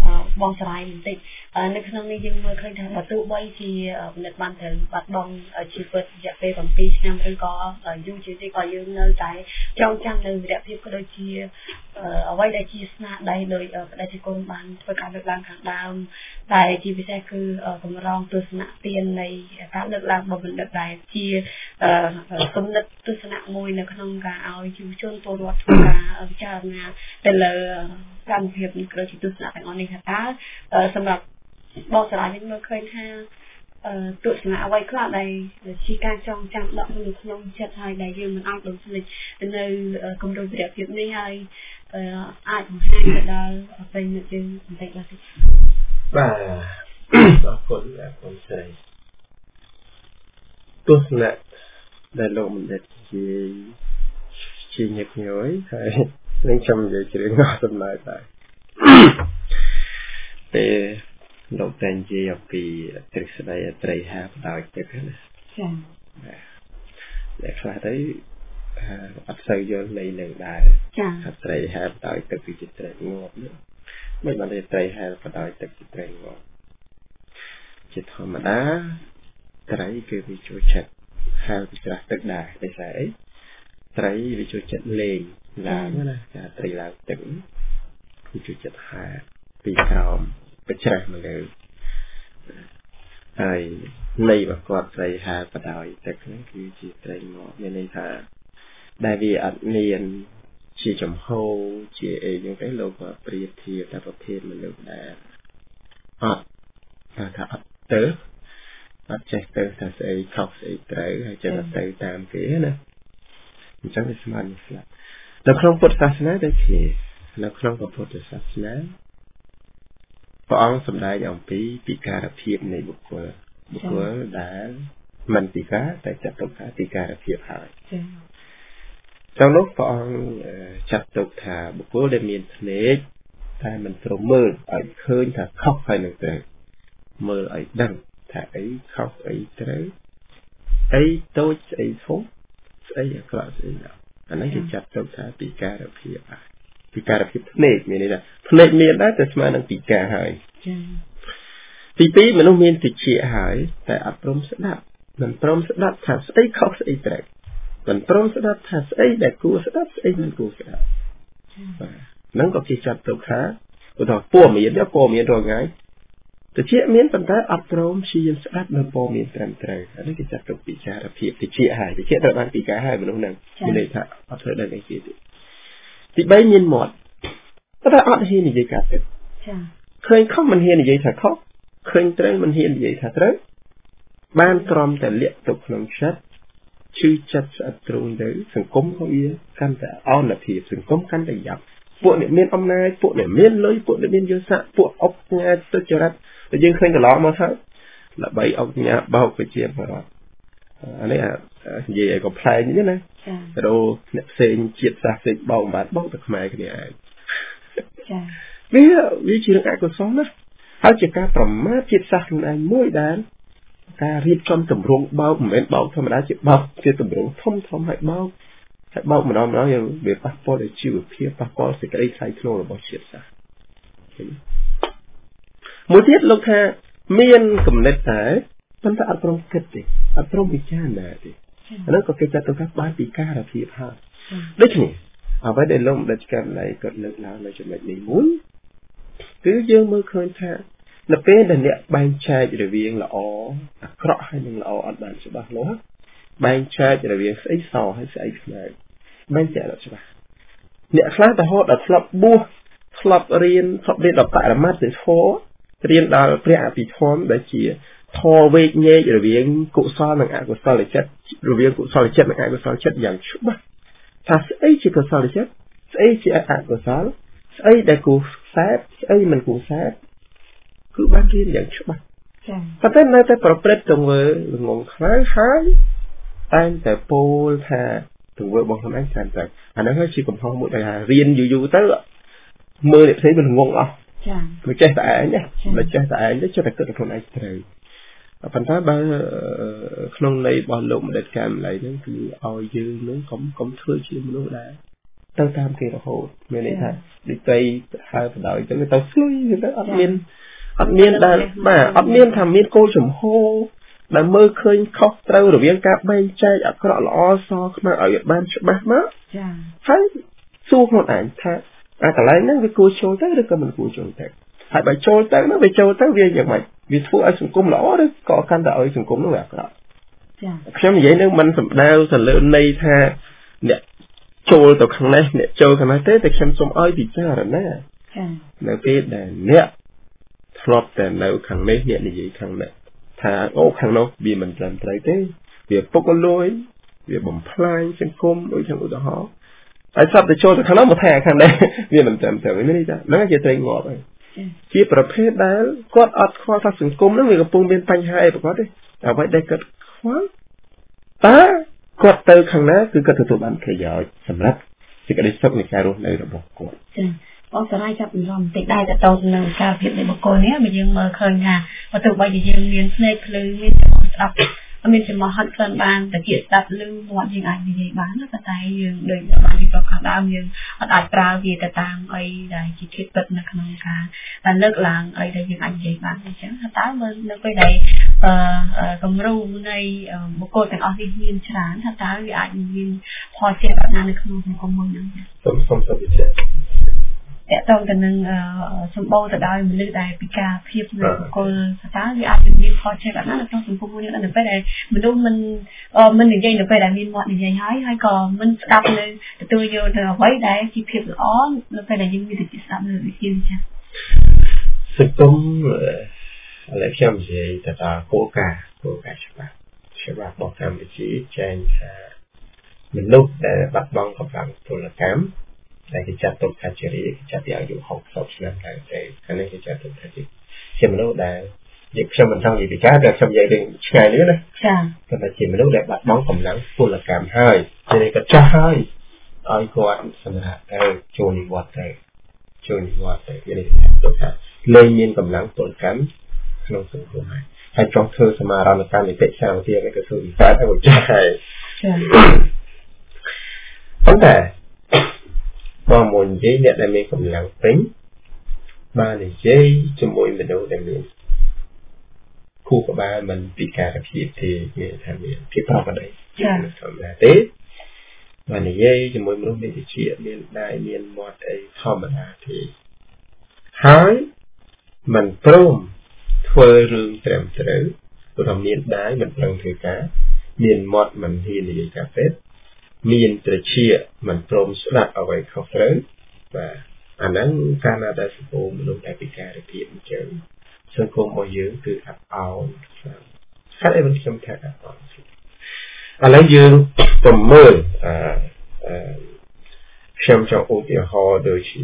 បងសរាយបន្តិចនៅក្នុងនេះយើងមើលឃើញថាបើទោះបីជាផលិតបានទៅបាត់បង់ជីវិតរយៈពេលbảyឆ្នាំឬក៏យូរជាងនេះក៏យើងនៅតែចងចាំនៅវីរភាពក៏ដូចជាអ្វីដែលជាស្នាដៃដោយបដិជនបានធ្វើការលើកឡើងខាងដើមតែជាពិសេសគឺកម្រងទស្សនៈទាននៃការលើកឡើងរបស់បណ្ឌិតដែលជាគំនិតទស្សនៈមួយនៅក្នុងការឲ្យយុវជនពលរដ្ឋធ្វើការពិចារណាទៅលើកម្មភាពនេះក៏ជាទស្សនៈទាំងអស់នេះថាតើសម្រាប់បងសាលាយើងមើលឃើញថាទស្សនៈអ្វីខ្លះដែលជាការចងចាំដកនៅក្នុងចិត្តហើយដែលយើងមិនអាចបំភ្លេចនៅគម្រោងវិទ្យាភាពនេះហើយអាចបង្ហាញទៅដល់ប្រិយមិត្តយើងបន្តិចបាទបាទអរគុណអរគុណស្រីទស្សនៈដែលលោកបណ្ឌិតជាជាញឹកញយហើយនឹងចាំនិយាយជ្រឿងអស់ដំណើរដែរពេលលោកតែនិយាយអំពីទ្រឹស្ដីអត្រីហាបដោយទឹកណាចា៎តែខ្លះទៅអត់សូវយល់ន័យនឹងដែរចា៎អត្រីហាបដោយទឹកគឺជាត្រីងាប់នេះមិនបានតែត្រីហាបដោយទឹកជាត្រីងាប់ជាធម្មតាត្រីគឺវាចូលចិត្តហាលពីច្រាស់ទឹកដែរដូចស្អីត្រីវាចូលចិត្តលេងឡើងណាចាត្រីឡើងទឹកគឺចូលចិត្តហាលពីក្រោមបច្រាស់មកលើហើយនៃរបស់គាត់ត្រីហាលបដោយទឹកហ្នឹងគឺជាត្រីងាប់មានន័យថាដែលវាអត់មានជាចំហជាអីចឹងទៅលោកក៏ប្រៀបធៀបតែប្រភេទមនុស្សដែរអត់ថាអត់ទៅអត់ចេះទៅថាស្អីខុសស្អីត្រូវហើយចេះទៅតាមគេណាអញ្ចឹងវាស្មានស្លាប់នៅក្នុងពុទ្ធសាសនាដូចគ្នានៅក្នុងពុទ្ធសាសនាព្រះអង្គសម្ដែងអំពីពិការភាពនៃបុគ្គលបុគ្គលដែលមិនពិការតែចាត់ទុកថាពិការភាពហើយចា៎trong lúcព្រះអង្គចាត់ទុកថាបុគ្គលដែលមានភ្នែកតែមិនព្រមមើលឲ្យឃើញថាខុសហើយនឹងត្រូវមើលឲ្យដឹងថាអីខុសអីត្រូវអីតូចស្អីធំស្អីអាក្រក់ស្អីល្អអានេះគេចាត់ទុកថាពិការភាពហើយពិការភាពភ្នែកមានន័យថាភ្នែកមានដែរតែស្មើនឹងពិការហើយចា៎ទីពីរមនុស្សមានតិចហើយតែអត់ព្រមស្ដាប់មិនព្រមស្ដាប់ថាស្អីខុសស្អីត្រូវមិនព្រមស្ដាប់ថាស្អីដែលគួរស្ដាប់ស្អីមិនគួរស្ដាប់បាទហ្នឹងក៏គេចាត់ទុកថាឧទាហរណ៍ព័ត៌មានព័ត៌មានរងថ្ងៃតិចមានប៉ុន្តែអត់ព្រមព្យាយាមស្ដាប់នៅព័ត៌មានត្រឹមត្រូវអានេះគេចាត់ទុកពិចារភាពតិចហើយតិចត្រូវបានពិការហើយមនុស្សហ្នឹងមានន័យថាអត់ធ្វើដល់អីទៀតទីបីមានមាត់តែអត់ហ៊ាននិយាយកាត់ទឹកចាឃើញខុសមិនហ៊ាននិយាយថាខុសឃើញត្រូវមិនហ៊ាននិយាយថាត្រូវបានទ្រាំតែលាក់ទុកក្នុងចិត្តជឿចិត្តស្អិតទ្រូងទៅសង្គមក៏វាកាន់តែអន់ភាពសង្គមកាន់តែយ៉ាប់ពួកអ្នកមានអំណាចពួកអ្នកមានលុយពួកអ្នកមានយស័ក្តិពួកអុកញ៉ាទុច្ចរិតតែយើងឃើញកន្លងមកហើយដើម្បីអុកញ៉ាបោកប្រជាពលរដ្ឋអានេះនិយាយឲ្យកំ pl ែងនេះណាចារោអ្នកផ្សេងជាតិសាសន៍ផ្សេងបោកបាត់បោកតែខ្មែរគ្នាឯងចាវាវាជារឿងអកុសលណាហើយជាការប្រមាថជាតិសាសន៍ខ្លួនឯងមួយដែរការរៀបចំតម្រងបោកមិនមែនបោកធម្មតាជាបោកជាតម្រងធំធំឲ្យបោកហើយបោកម្ដងម្ដងវាប៉ះពាល់ដល់ជីវភាពប៉ះពាល់សេចក្តីថ្លៃថ្នូររបស់ជាតិសាសន៍មួយទៀតលោកថាមានគំនិតដែរប៉ុន្តែអត់ព្រមគិតទេអត់ព្រមពិចារណាទេអានោះក៏គេចាត់ទុកថាបានពិការភាពហើយដូច្នេះអ្វីដែលលោកបណ្ឌិតកម្មណៃគាត់លើកឡើងនៅចំណុចនេះមួយគឺយើងមើលឃើញថានៅពេលដែលអ្នកបែងចែករវាងល្អអាក្រក់ហើយនិងល្អអត់បានច្បាស់លាស់បែងចែករវាងស្អីសហើយស្អីខ្មៅបែងចែកអត់ច្បាស់អ្នកខ្លះទៅហត់ដល់ធ្លាប់បួសធ្លាប់រៀនធ្លាប់រៀនដល់បរមត្ថធម៌រៀនដល់ព្រះអភិធម្មដែលជាធម៌វេកញែករវាងកុសលនិងអកុសលចិត្តរវាងកុសលចិត្តនិងអកុសលចិត្តយ៉ាងច្បាស់ថាស្អីជាកុសលចិត្តស្អីជាអកុសលស្អីដែលគួរខ្សែស្អីមិនគួរខ្សែគឺបានរៀនយ៉ាងច្បាស់ចា៎ប៉ុន្តែនៅតែប្រព្រឹត្តទង្វើល្ងងខ្លៅហើយតែតែពោលថាទង្វើរបស់ខ្លួនឯងតាមតែអានោះហើយជាកំហុសមួយដែលរៀនយូរយូរទៅមើលអ្នកផ្សេងមិនងងអស់ចា៎មិនចេះតែឯងណាមិនចេះតែឯងទេចេះតែគិតតែខ្លួនឯងត្រូវប៉ុន្តែបើក្នុងន័យរបស់លោកបណ្ឌិតកម្មឡៃហ្នឹងគឺឲ្យយើងនឹងកុំកុំធ្វើជាមនុស្សដែរទៅតាមគេរហូតមានន័យថាដូចទៅហើយបដ ாய் ទៅទៅស្លុយទៅអត់មានអត់មានដែលបាទអត់មានថាមានគោលចំហដែលមើលឃើញខុសត្រូវរវាងការបែងចែកអាក្រក់ល្អសខ្មៅឲ្យបានច្បាស់មកចាហើយសួរខ្លួនឯងថាអាកន្លែងហ្នឹងវាគួរចូលទៅឬក៏មិនគួរចូលទៅហើយបើចូលទៅនោះវាចូលទៅវាយ៉ាងម៉េចវាធ្វើឲ្យសង្គមល្អឬក៏កាន់តែឲ្យសង្គមនោះវាអាក្រក់ចាខ្ញុំនិយាយនឹងមិនសំដៅទៅលើន័យថាអ្នកចូលទៅខាងនេះអ្នកចូលខាងនេះទេតែខ្ញុំសូមឲ្យពិចារណាចានៅពេលដែលអ្នកធ្លាប់តែនៅខាងនេះអ្នកនិយាយខាងនេះថាអូខាងនោះវាមិនត្រឹមត្រូវទេវាពុករលួយវាបំផ្លាញសង្គមដូចជាឧទាហរណ៍ហើយសត្វទៅចូលទៅខាងនោះមកថាខាងនេះវាមិនត្រឹមត្រូវនេះទេហ្នឹងជាត្រីងាប់ហើយជាប្រភេទដែលគាត់អត់ខ្វល់ថាសង្គមហ្នឹងវាកំពុងមានបញ្ហាអីប្រកបទេអ្វីដែលគាត់ខ្វល់តើគាត់ទៅខាងណាគឺគាត់ទទួលបានប្រយោជន៍សម្រាប់សេចក្តីសុខនៃការរស់នៅរបស់គាត់ចា៎បងសារាយចាប់អារម្មណ៍បន្តិចដែរទៅទៅនឹងការភាពនៃបុគ្គលនេះបើយើងមើលឃើញថាបើទោះបីជាយើងមានភ្នែកភ្លឺមានចំហស្ដាប់មានចំហហត់ខ្លួនបានតែជាស្ដាប់ឮមាត់យើងអាចនិយាយបានតែតែយើងដូចបានពីប្រកាសដើមយើងអត់អាចប្រើវាទៅតាមអីដែលជាធៀបពិតនៅក្នុងការតែលើកឡើងអីដែលយើងអាចនិយាយបានអញ្ចឹងតើមើលនៅពេលដែលអឺគំរូនៃបុគ្គលទាំងអស់នេះមានច្រើនថាតើវាអាចមានផលជាបែបណានៅក្នុងសង្គមមួយហ្នឹងសូមសូមសូមវិទ្យាតកតងទៅនឹងសម្បូរទៅដោយមនុស្សដែលពិការភាពនៃបុគ្គលតើវាអាចមានផលជាបែបណានៅក្នុងសង្គមមួយនេះនៅពេលដែលមនុស្សមិនមិននិយាយនៅពេលដែលមានមាត់និយាយហើយហើយក៏មិនស្ដាប់នៅទទួលយកទៅអ្វីដែលជាភាពល្អនៅពេលដែលយើងមានតែស្ដាប់នៅវិទ្យាចា៎សង្គមឥឡូវខ្ញុំនិយាយទៅដល់គោលការណ៍គោលការណ៍ច្បាប់ច្បាប់របស់កម្ពុជាចែងថាមនុស្សដែលបាត់បង់កម្លាំងពលកម្មតែគេចាត់ទុកថាជារីគេចាត់ពីអាយុហកសិបឆ្នាំឡើងទៅអានេះគេចាត់ទុកថាជាមនុស្សដែលយើងខ្ញុំមិនចង់និយាយពីការតែខ្ញុំនិយាយរឿងឆ្ងាយនេះណាចាតែជាមនុស្សដែលបាត់បង់កម្លាំងពលកម្មហើយជានេះក៏ចាស់ហើយឲ្យគាត់សម្រាប់ទៅចូលនិវត្តន៍ទៅចូលនិវត្តន៍ទៅគេចាត់ទុកថាលែងមានកម្លាំងពលកម្មក្នុងសង្គមហើយហើយចង់ធ្វើសមារណកម្មនីតិសាមគ្គីនេះក៏ធ្វើវិបាកទៅចាស់ហើយចាប៉ុន្តែបងមកនិយាយអ្នកដែលមានកម្លាំងពេញបាននិយាយជាមួយមនុស្សដែលមានគូក្បាលមិនពិការភាពទេគេថាមានភាពប្រកបដីចា៎ធម្មតាទេបាននិយាយជាមួយមនុស្សមានវិជ្ជាមានដៃមានមាត់អីធម្មតាទេហើយមិនព្រមធ្វើរឿងត្រឹមត្រូវព្រោះមានដៃមិនប្រឹងធ្វើការមានមាត់មិនហ៊ាននិយាយការពេទ្យមានត្រជាមិនព្រមស្ដាប់អ្វីខុសត្រូវបាទអាហ្នឹងកាលណាដែលសង្គមមនុស្សដែលពិការភាពអញ្ចឹងសង្គមរបស់យើងគឺអាប់អោនហើយអីមិនខ្ញុំថាអាប់អោនឥឡូវយើងទៅមើលអឺខ្ញុំចង់ឧទាហរណ៍ដូចជា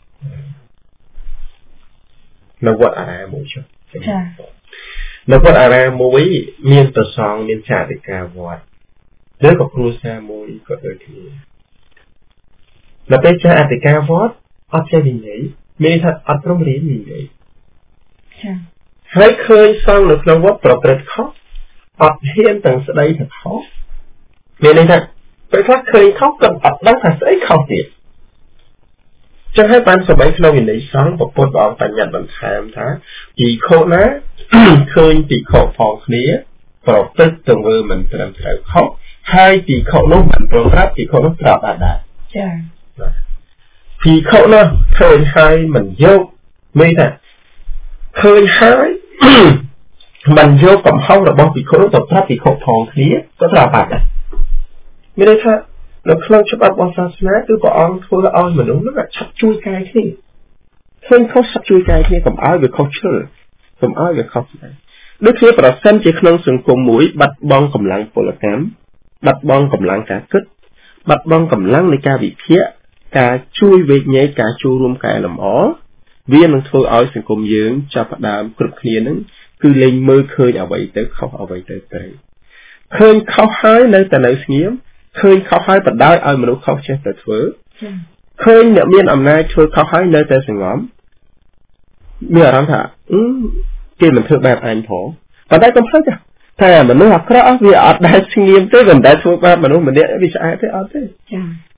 នៅវត្តអារាមមួយចុះចា៎នៅវត្តអារាមមួយមានប្រសងមានចារិកាវត្តឬក៏គ្រួសារមួយក៏ដូចគ្នានៅពេលចាអធិការវត្តអត់ចេះនិយាយមានថាអត់ព្រមរៀននិយាយចាហើយឃើញសង្ឃនៅក្នុងវត្តប្រព្រឹត្តខុសអត់ហ៊ានទាំងស្ដីទៅខុសមានន័យថាពេលខ្លះឃើញខុសក៏អត់ដឹងថាស្អីខុសទៀតចឹងហើយបានសម្បីក្នុងវិន័យសង្ឃពុទ្ធព្រះអង្គបញ្ញត្តិបន្ថែមថាពីខុសណាឃើញពីខុសផងគ្នាប្រព្រឹត្តទៅធ្វើមិនត្រឹមត្រូវខុសហើយពីខុសនោះមិនព្រមប្រាប់ពីខុសនោះប្រាប់ដែរចា៎ពីខុសនោះឃើញហើយមិនយកមានថាឃើញហើយមិនយកកំហុសរបស់ពីខុសនោះទៅប្រាប់ពីខុសផងគ្នាក៏ប្រាប់ដែរមានន័យថានៅក្នុងច្បាប់របស់សាសនាគឺព្រះអង្គធ្វើឲ្យមនុស្សនោះឆាប់ជួយកែគ្នាឃើញខុសឆាប់ជួយកែគ្នាកុំឲ្យវាខុសជ្រុលកុំឲ្យវាខុសដែរដូចជាប្រសិនជាក្នុងសង្គមមួយបាត់បង់កម្លាំងពលកម្មបាត់បង់កម្លាំងការគិតបាត់បង់កម្លាំងនៃការវិភាគការជួយវេញញែកការចូលរួមកែលម្អវានឹងធ្វើឲ្យសង្គមយើងចាប់ផ្ដើមគ្រប់គ្នានឹងគឺលែងមើលឃើញអ្វីទៅខុសអ្វីទៅត្រូវឃើញខុសហើយនៅតែនៅស្ងៀមឃើញខុសហើយបដ ாய் ឲ្យមនុស្សខុសចេះតែធ្វើឃើញអ្នកមានអំណាចធ្វើខុសហើយនៅតែសង្ងំមានអារម្មណ៍ថាគេមិនធ្វើបែបអញផងប៉ុន្តែកុំភ្លេចតែមនុស្សអាក្រក់វាអត់ដែលស្ងៀមទេមិនដែលធ្វើបែបមនុស្សម្នាក់វាឆ្អែតទេអត់ទេចា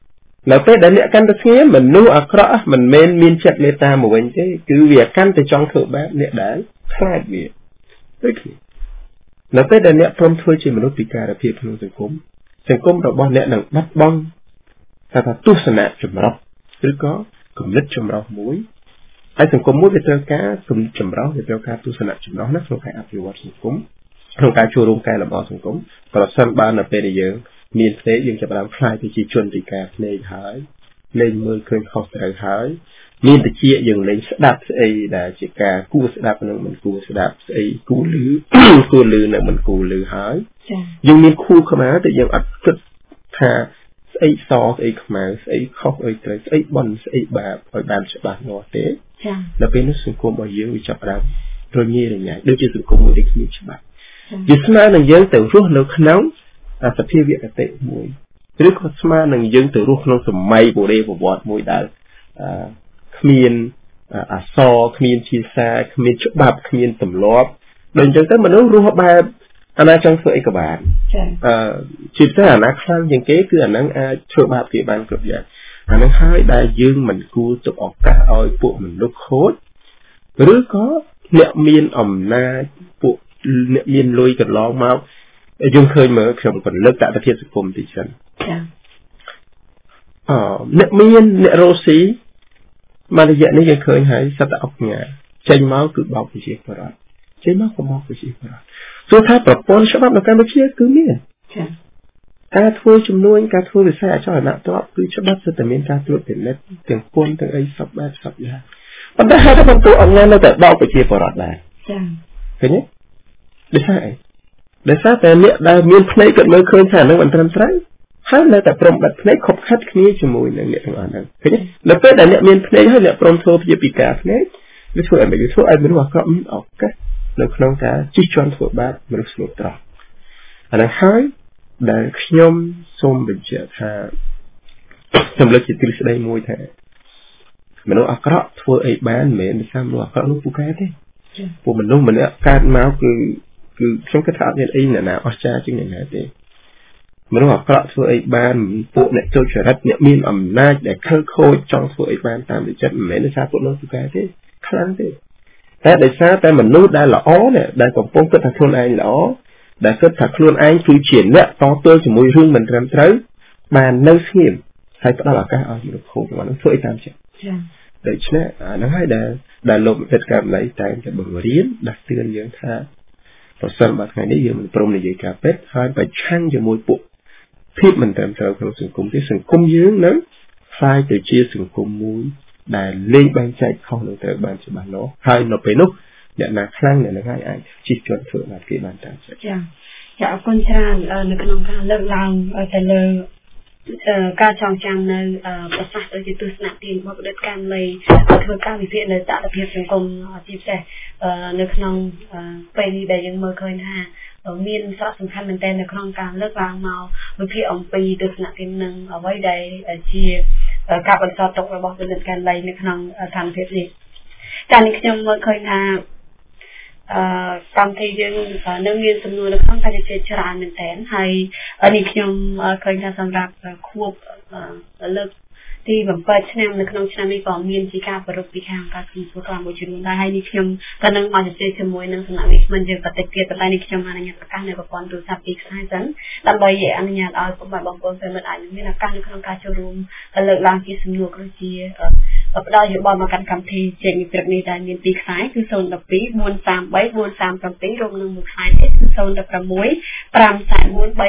នៅពេលដែលអ្នកកាន់តែស្ងៀមមនុស្សអាក្រក់មិនមែនមានចិត្តមេត្តាមកវិញទេគឺវាកាន់តែចង់ធ្វើបាបអ្នកដែលខ្លាចវាដូចគ្នានៅពេលដែលអ្នកព្រមធ្វើជាមនុស្សពិការភាពក្នុងសង្គមសង្គមរបស់អ្នកនឹងបាត់បង់ថាថាទស្សនៈចម្រុះឬក៏គំនិតចម្រុះមួយហើយសង្គមមួយវាត្រូវការគំនិតចម្រុះវាត្រូវការទស្សនៈចម្រុះណាក្នុងការអភិវឌ្ឍសង្គមក្នុងការចូលរួមកែលម្អសង្គមប្រសិនបើនៅពេលដែលយើងមានផ្ទៃយើងចាប់ផ្ដើមខ្លាចទៅជាជនពិការភ្នែកហើយលែងមើលឃើញខុសត្រូវហើយមានតិចយើងលែងស្ដាប់ស្អីដែលជាការគួរស្ដាប់និងមិនគួរស្ដាប់ស្អីគួរឮគួរឮនិងមិនគួរឮហើយយើងមានគូខ្មែរតែយើងអត់គិតថាស្អីសស្អីខ្មៅស្អីខុសអីត្រូវស្អីបន់ស្អីបាបឲ្យបានច្បាស់លាស់ទេចា៎ដល់ពេលនោះសង្គមរបស់យើងវាចាប់ផ្ដើមរញ៉េរញ៉ៃដូចជាសង្គមមួយដែលគ្មានច្បាប់វាស្មើនឹងយើងទៅរស់នៅក្នុងសភាវគតិមួយឬក៏ស្មើនឹងយើងទៅរស់ក្នុងសម័យបុរេប្រវត្តិមួយដែលគ្មានអសរគ្មានជាសាគ្មានច្បាប់គ្មានទម្លាប់ដូចអញ្ចឹងទៅមនុស្សរស់បែបអាណាចង់ធ្វើអីក៏បានចា៎អឺជាពិសេសអាណាខ្លាំងជាងគេគឺអានឹងអាចធ្វើបាបគេបានគ្រប់យ៉ាងអានឹងហើយដែលយើងមិនគួរទុកឱកាសឲ្យពួកមនុស្សខូចឬក៏អ្នកមានអំណាចពួកអ្នកមានលុយកន្លងមកយើងឃើញមើលខ្ញុំក៏លើកតតិភាពសង្គមទីច្រើនចា៎អឺអ្នកមានអ្នករស់ស៊ីមករយៈនេះយើងឃើញហើយសត្វអុកញ៉ាចេញមកគឺបោកប្រជាពលរដ្ឋចេញមកក៏បោកប្រជាពលរដ្ឋទោះថាប្រព័ន្ធច្បាប់នៅកម្ពុជាគឺមានចា៎ការធ្វើជំនួយការធ្វើវិស័យអចលនទ្រព្យគឺច្បាប់សិទ្ធិមានការត្រួតពិនិត្យទាំងពន្ធទាំងអីសពបែបសពយ៉ាងប៉ុន្តែហេតុតែបន្ទូអង្ញានៅតែបោកប្រជាពលរដ្ឋដែរចា៎ឃើញទេដូចថាអីដោយសារតែអ្នកដែលមានភ្នែកគាត់មើលឃើញថានឹងមិនត្រឹមត្រូវហើយនៅតែព្រមបិទភ្នែកខົບខិតគ្នាជាមួយនឹងអ្នកទាំងអស់ហ្នឹងឃើញទេនៅពេលដែលអ្នកមានភ្នែកហើយអ្នកព្រមធ្វើជាពិការភ្នែកវាធ្វើឲ្យវាធ្វើឲ្យមនុស្សអាក្រក់មានឱកាសនៅក្នុងការជិះជាន់ធ្វើបាបមនុស្សស្លូតត្រង់អាហ្នឹងហើយដែលខ្ញុំសូមបញ្ជាក់ថាខ្ញុំលើកជាទ្រឹស្ដីមួយថាមនុស្សអាក្រក់ធ្វើអីបានមិនមែនដោយសារមនុស្សអាក្រក់នោះពូកែទេពួកមនុស្សម្នាក់កើតមកគឺគឺខ្ញុំគិតថាអត់មានអីណាអស្ចារ្យជាងនេះទេមនុស្សអាក្រក់ធ្វើអីបានពួកអ្នកចូលចរិតអ្នកមានអំណាចដែលខិលខូចចង់ធ្វើអីបានតាមចិត្តមិនមែនដោយសារពួកនោះពូកែទេខ្លាំងទេតែដោយសារតែមនុស្សដែលល្អនេះដែលកំពុងគិតថាខ្លួនឯងល្អដែលគិតថាខ្លួនឯងគឺជាអ្នកតទល់ជាមួយរឿងមិនត្រឹមត្រូវបាននៅស្ងៀមហើយផ្ដល់ឱកាសឲ្យមនុស្សខូចហ្នឹងធ្វើអីតាមចិត្តចា៎ដូច្នេះអាហ្នឹងហើយដែលដែលលោកមិត្តកម្មលៃតែងតែបង្រៀនដាស់តឿនយើងថាប្រសិនបើថ្ងៃនេះយើងមិនព្រមនិយាយការពិតហើយប្រឆាំងជាមួយពួកភាពមិនត្រឹមត្រូវក្នុងសង្គមទេសង្គមយើងនឹងខ្លាយទៅជាសង្គមមួយដែលលេងបែងចែកខុសនឹងត្រូវបានច្បាស់លាស់ហើយនៅពេលនោះអ្នកណាខ្លាំងអ្នកណាហើយអាចជិះជាន់ធ្វើបាបគេបានតាមចិត្តចា៎ចាអរគុណច្រើននៅក្នុងការលើកឡើងទៅលើការចងចាំនៅប្រសាសន៍ដូចជាទស្សនៈទានរបស់បដិកម្មនៃធ្វើការវិភាគនៅតតិភាពសង្គមជាពិសេសនៅក្នុងពេលនេះដែលយើងមើលឃើញថាមានសារៈសំខាន់មែនទែននៅក្នុងការលើកឡើងមកវិភាគអំពីទស្សនៈទាននឹងអ្វីដែលជាការបន្សល់ទុករបស់បដិកម្មនៃនៅក្នុងស្ថានភាពនេះតែនេះខ្ញុំមើលឃើញថាអឺកម្មវិធីយើងនៅមានសំណួរនៅក្នុងការជជែកច្រើនមែនទែនហើយនេះខ្ញុំឃើញថាសម្រាប់ខួបលើកទីbảyឆ្នាំនៅក្នុងឆ្នាំនេះក៏មានជាការប្រពៃពីខាងការគំសួរតាមមួយចំនួនដែរហើយនេះខ្ញុំក៏នឹងមកជជែកជាមួយនឹងសំណាក់វិក្កាមយើងបន្តិចទៀតប៉ុន្តែនេះខ្ញុំអនុញ្ញាតប្រកាសនៅប្រព័ន្ធទូរស័ព្ទពីខ្សែសិនដើម្បីអនុញ្ញាតឲ្យពុកម៉ែបងប្អូនប្រិយមិត្តអាចមានឱកាសនៅក្នុងការចូលរួមលើកឡើងជាសំណួរក៏ជាផ្ដល់យោបល់មកកាន់កម្មវិធីជែកនេះព្រឹកនេះដែលមានពីរខ្សែគឺศูนย์ หนึ่ง สอง bốn สาม 3 4 3 7រួមនឹងមួយខ្សែទៀតគឺศูนย์ หนึ่ง หก 5 4 4 9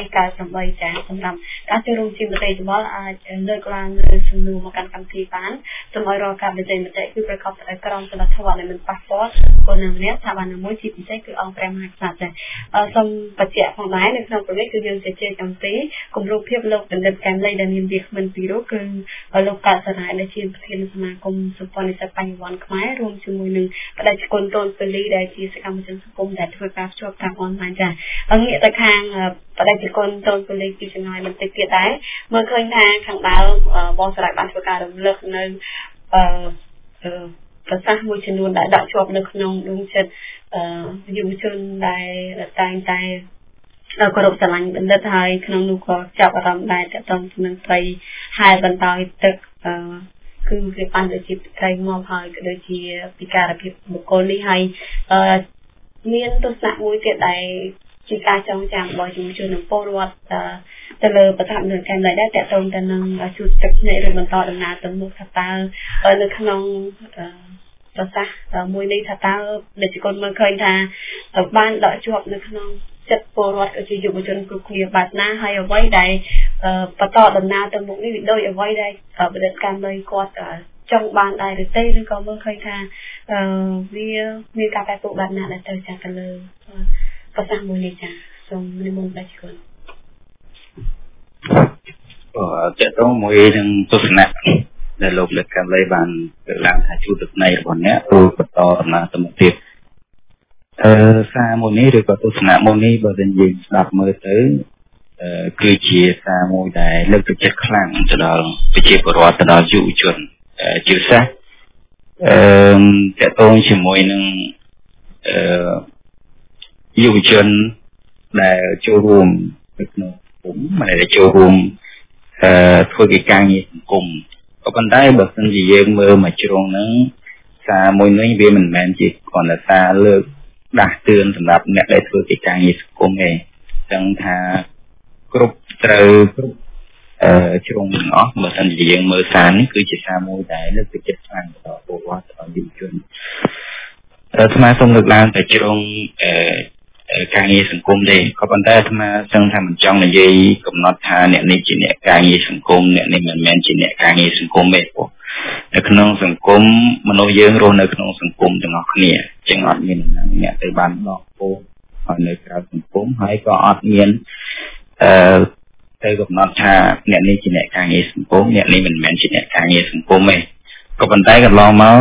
8ចា៎សម្រាប់ការចូលរួមជាមតិយោបល់អាចលើកឡើងលើសំណួរមកកាន់កម្មវិធីបានសូមឲ្យរកការបញ្ចេញមតិគឺប្រកបដោយក្រមសីលធម៌ដែលមិនប៉ះពាល់ពលរដ្ឋម្នាក់ស្ថាប័នមួយជាពិសេសគឺអង្គព្រះមហាក្សត្រចា៎សូមបញ្ជាក់ផងដែរនៅក្នុងប្រវត្តិគឺយើងជជែកអំពីគម្រោងភាពលោកបណ្ឌិតកែមលីដែលមានវាគ្មិនពីររូបគឺលោកកើតសរាយដែលជាប្រធានសមាគមសម្ព័ន្ធនិស្សិតបញ្ញវន្តខ្មែររួមជាមួយនឹងបដិជនតូនពលីដែលជាសកម្មជនសង្គមដែលធ្វើការភ្ជាប់តាមអនឡាញចា៎ងាកទៅខាងបដិជនតូនពលីគឺចំណាយបន្តិចទៀតដែរមើលឃើញថាខាងដើមបងសរាយបានធ្វើការរំលឹកនៅអឺប្រសាសន៍មួយចំនួនដែលដាក់ជាប់នៅក្នុងដួងចិត្តយុវជនដែលតែងតែគោរពស្រឡាញ់បណ្ឌិតហើយក្នុងនោះក៏ចាប់អារម្មណ៍ដែរតើតើនឹងត្រីហើយបន្តឲ្យទឹកអឺគឺវាបានដូចជាត្រីមកហើយក៏ដូចជាពិការភាពបុគ្គលនេះហើយអឺមានទស្សនៈមួយទៀតដែលជាការចងចាំរបស់យុវជននិងពលរដ្ឋទៅលើប្រធាននៃកម្មដែរតើតើទៅនឹងជួបទឹកភ្នែកឬបន្តដំណើរទៅមុខថាតើនៅក្នុងប្រសាសន៍មួយនេះថាតើដែលជាคนមើលឃើញថាបានដកជាប់នៅក្នុងចិត្តពលរដ្ឋក៏ជាយុវជនគ្រប់គ្នាបាត់ណាហើយអ្វីដែលបន្តដំណើរទៅមុខនេះវាដូចអ្វីដែលបដិកម្មនៃគាត់ចង់បានដែរឬទេឬក៏មើលឃើញថាវាមានការបែបពុកបាត់ណាដែលទៅចាស់ទៅលើប្រសាសន៍មួយនេះចាសូមនិមន្តដែរគុណអឺតើតើមួយនឹងទស្សនៈដែលលោកលក្ខលីបានលើកឡើងថាជួបទឹកនៃរបស់អ្នកទូបន្តដំណើរទៅមុខទៀតអឺសារមួយនេះឬក៏ទស្សនៈមួយនេះបើយើងនិយាយស្ដាប់មើលទៅអឺគឺជាសារមួយដែលលើកទឹកចិត្តខ្លាំងទៅដល់ប្រជាពលរដ្ឋទៅដល់យុវជនជាពិសេសអឺតើតើជាមួយនឹងអឺយុវជនដែលចូលរួមនៅក្នុងភូមិមិនដែលចូលរួមអឺធ្វើកិច្ចការងារសង្គមក៏ប៉ុន្តែបើសិនជាយើងមើលមកជ្រុងហ្នឹងសារមួយនេះវាមិនមែនជាគ្រាន់តែសារលើកដាស់តឿនសម្រាប់អ្នកដែលធ្វើកិច្ចការងារសង្គមទេចឹងថាគ្រប់ត្រូវគ្រប់អឺជ្រុងទាំងអស់បើសិនជាយើងមើលសារនេះគឺជាសារមួយដែលលើកទឹកចិត្តខ្លាំងដល់ពលរដ្ឋដល់យុវជនអាត្មាសូមលើកឡើងតែជ្រុងអឺការងារសង្គមទេក៏ប៉ុន្តែអាត្មាសឹងថាមិនចង់និយាយកំណត់ថាអ្នកនេះជាអ្នកការងារសង្គមអ្នកនេះមិនមែនជាអ្នកការងារសង្គមទេព្រោះនៅក្នុងសង្គមមនុស្សយើងរស់នៅក្នុងសង្គមទាំងអស់គ្នាចឹងអត់មានអ្នកទៅបានដកពោលឲ្យនៅក្រៅសង្គមហើយក៏អត់មានអឺទៅកំណត់ថាអ្នកនេះជាអ្នកការងារសង្គមអ្នកនេះមិនមែនជាអ្នកការងារសង្គមទេក៏ប៉ុន្តែកន្លងមក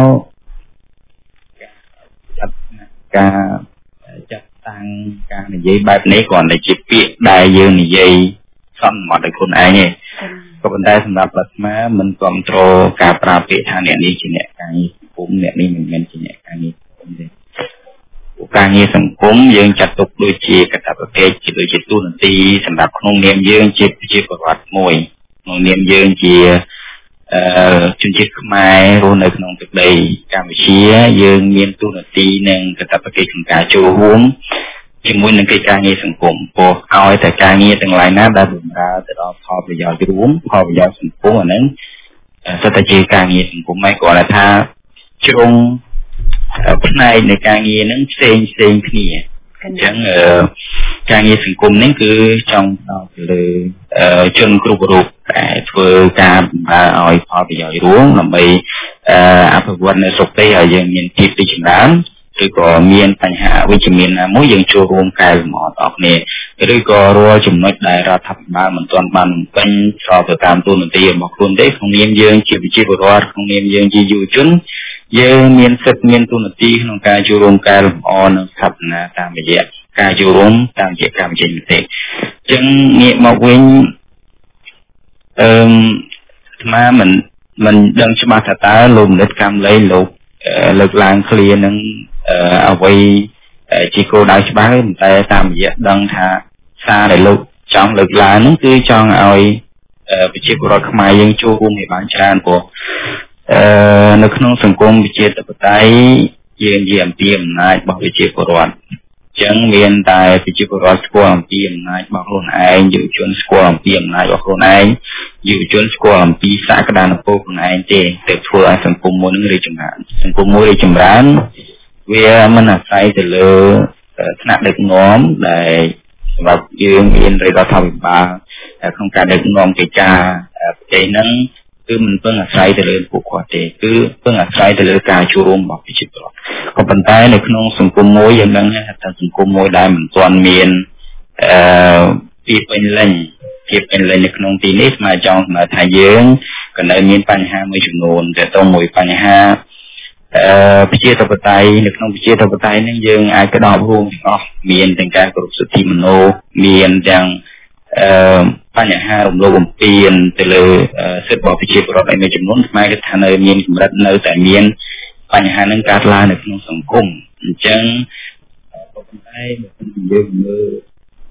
ការចាត់តាំងការនិយាយបែបនេះគ្រាន់តែជាពាក្យដែលយើងនិយាយសំមកដោយខ្លួនឯងទេក៏ប៉ុន្តែសម្រាប់អាត្មាមិនគ្រប់គ្រងការប្រើពាក្យថាអ្នកនេះជាអ្នកការងារសង្គមអ្នកនេះមិនមែនជាអ្នកការងារសង្គមទេការងារសង្គមយើងចាត់ទុកដូចជាកាតព្វកិច្ចជាដូចជាទូនាទីសម្រាប់ក្នុងនាមយើងជាប្រជាពលរដ្ឋមួយក្នុងនាមយើងជាអឺជនជាតិខ្មែររស់នៅក្នុងទឹកដីកម្ពុជាយើងមានទូនាទីនិងកាតព្វកិច្ចក្នុងការចូលរួមជាមួយនឹងកិច្ចការងារសង្គមព្រោះឲ្យតែការងារទាំងឡាយណាដែលបម្រើទៅដល់ផលប្រយោជន៍រួមផលប្រយោជន៍សង្គមអាហ្នឹងសិតតែជាការងារសង្គមហើយគាត់ថាជ្រុងផ្នែកនៃការងារហ្នឹងផ្សេងផ្សេងគ្នាអញ្ចឹងការងារសង្គមនេះគឺចង់ដល់ទៅលើជនគ្រប់រូបដែលធ្វើការបម្រើឲ្យផលប្រយោជន៍រួមដើម្បីអភិវឌ្ឍនៅស្រុកទេឲ្យយើងមានភាពរីកចម្រើនឬក៏មានបញ្ហាវិជ្ជមានណាមួយយើងចូលរួមកែលម្អដល់គ្នាឬក៏រាល់ចំណុចដែលរដ្ឋាភិបាលមិនទាន់បានបំពេញស្របទៅតាមទូនាទីរបស់ខ្លួនទេក្នុងនាមយើងជាប្រជាពលរដ្ឋក្នុងនាមយើងជាយុវជនយើងមានសិទ្ធិមានទូនាទីក្នុងការចូលរួមកែលម្អនិងស្ថាបនាតាមរយៈការចូលរួមតាមរយៈកម្មវិធីមតិអញ្ចឹងងាកមកវិញអឺអាត្មាមិនមិនដឹងច្បាស់ថាតើលោកមនិតកម្មលីលោកលើកឡើងឃ្លានឹងអ្វីជាគោលដៅច្បាស់ទេតែតាមរយៈដឹងថាសារដែលលោកចង់លើកឡើងនោះគឺចង់ឲ្យប្រជាពលរដ្ឋខ្មែរយើងចូលរួមឲ្យបានច្រើនព្រោះអឺនៅក្នុងសង្គមប្រជាធិបតេយ្យយើងនិយាយអំពីអំណាចរបស់ប្រជាពលរដ្ឋអញ្ចឹងមានតែប្រជាពលរដ្ឋស្គាល់អំពីអំណាចរបស់ខ្លួនឯងយុវជនស្គាល់អំពីអំណាចរបស់ខ្លួនឯងយុវជនស្គាល់អំពីសក្តានុពលខ្លួនឯងទេទៅធ្វើឲ្យសង្គមមួយនឹងរីកចម្រើនសង្គមមួយរីកចម្រើនវាមិនអាស្រ័យទៅលើថ្នាក់ដឹកនាំដែលសម្រាប់យើងមានរដ្ឋាភិបាលក្នុងការដឹកនាំកិច្ចការប្រទេសហ្នឹងគឺមិនពឹងអាស្រ័យទៅលើពួកគាត់ទេគឺពឹងអាស្រ័យទៅលើការចូលរួមរបស់ប្រជាពលរដ្ឋក៏ប៉ុន្តែនៅក្នុងសង្គមមួយយើងដឹងថាសង្គមមួយដែលមិនទាន់មានអឺពីពេញលេញភាពពេញលេញនៅក្នុងទីនេះស្មើចង់ស្មើថាយើងក៏នៅមានបញ្ហាមួយចំនួនទាក់ទងមួយបញ្ហាអឺប្រជាធិបតេយ្យនៅក្នុងប្រជាធិបតេយ្យនេះយើងអាចក្តោបរួមទាំងអស់មានទាំងការគោរពសិទ្ធិមនុស្សមានទាំងអឺបញ្ហារំលោភបំពានទៅលើសិទ្ធិរបស់ប្រជាពលរដ្ឋឯមួយចំនួនស្មើគឺថានៅមានកម្រិតនៅតែមានបញ្ហានឹងកើតឡើងនៅក្នុងសង្គមអញ្ចឹងប៉ុន្តែយើងមើល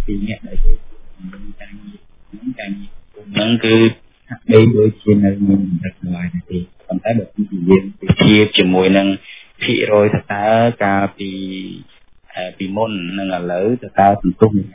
ពីអ្នកដែលជួយនឹងការងារនឹងការងារហ្នឹងគឺហាក់បីដូចជានៅមានរឹកឡើយទេប៉ុន្តែបើនិយាយពីភាពជាមួយនឹងភាគរយថាតើកាលពីពីមុននឹងឥឡូវទៅតើសន្ទុះនឹង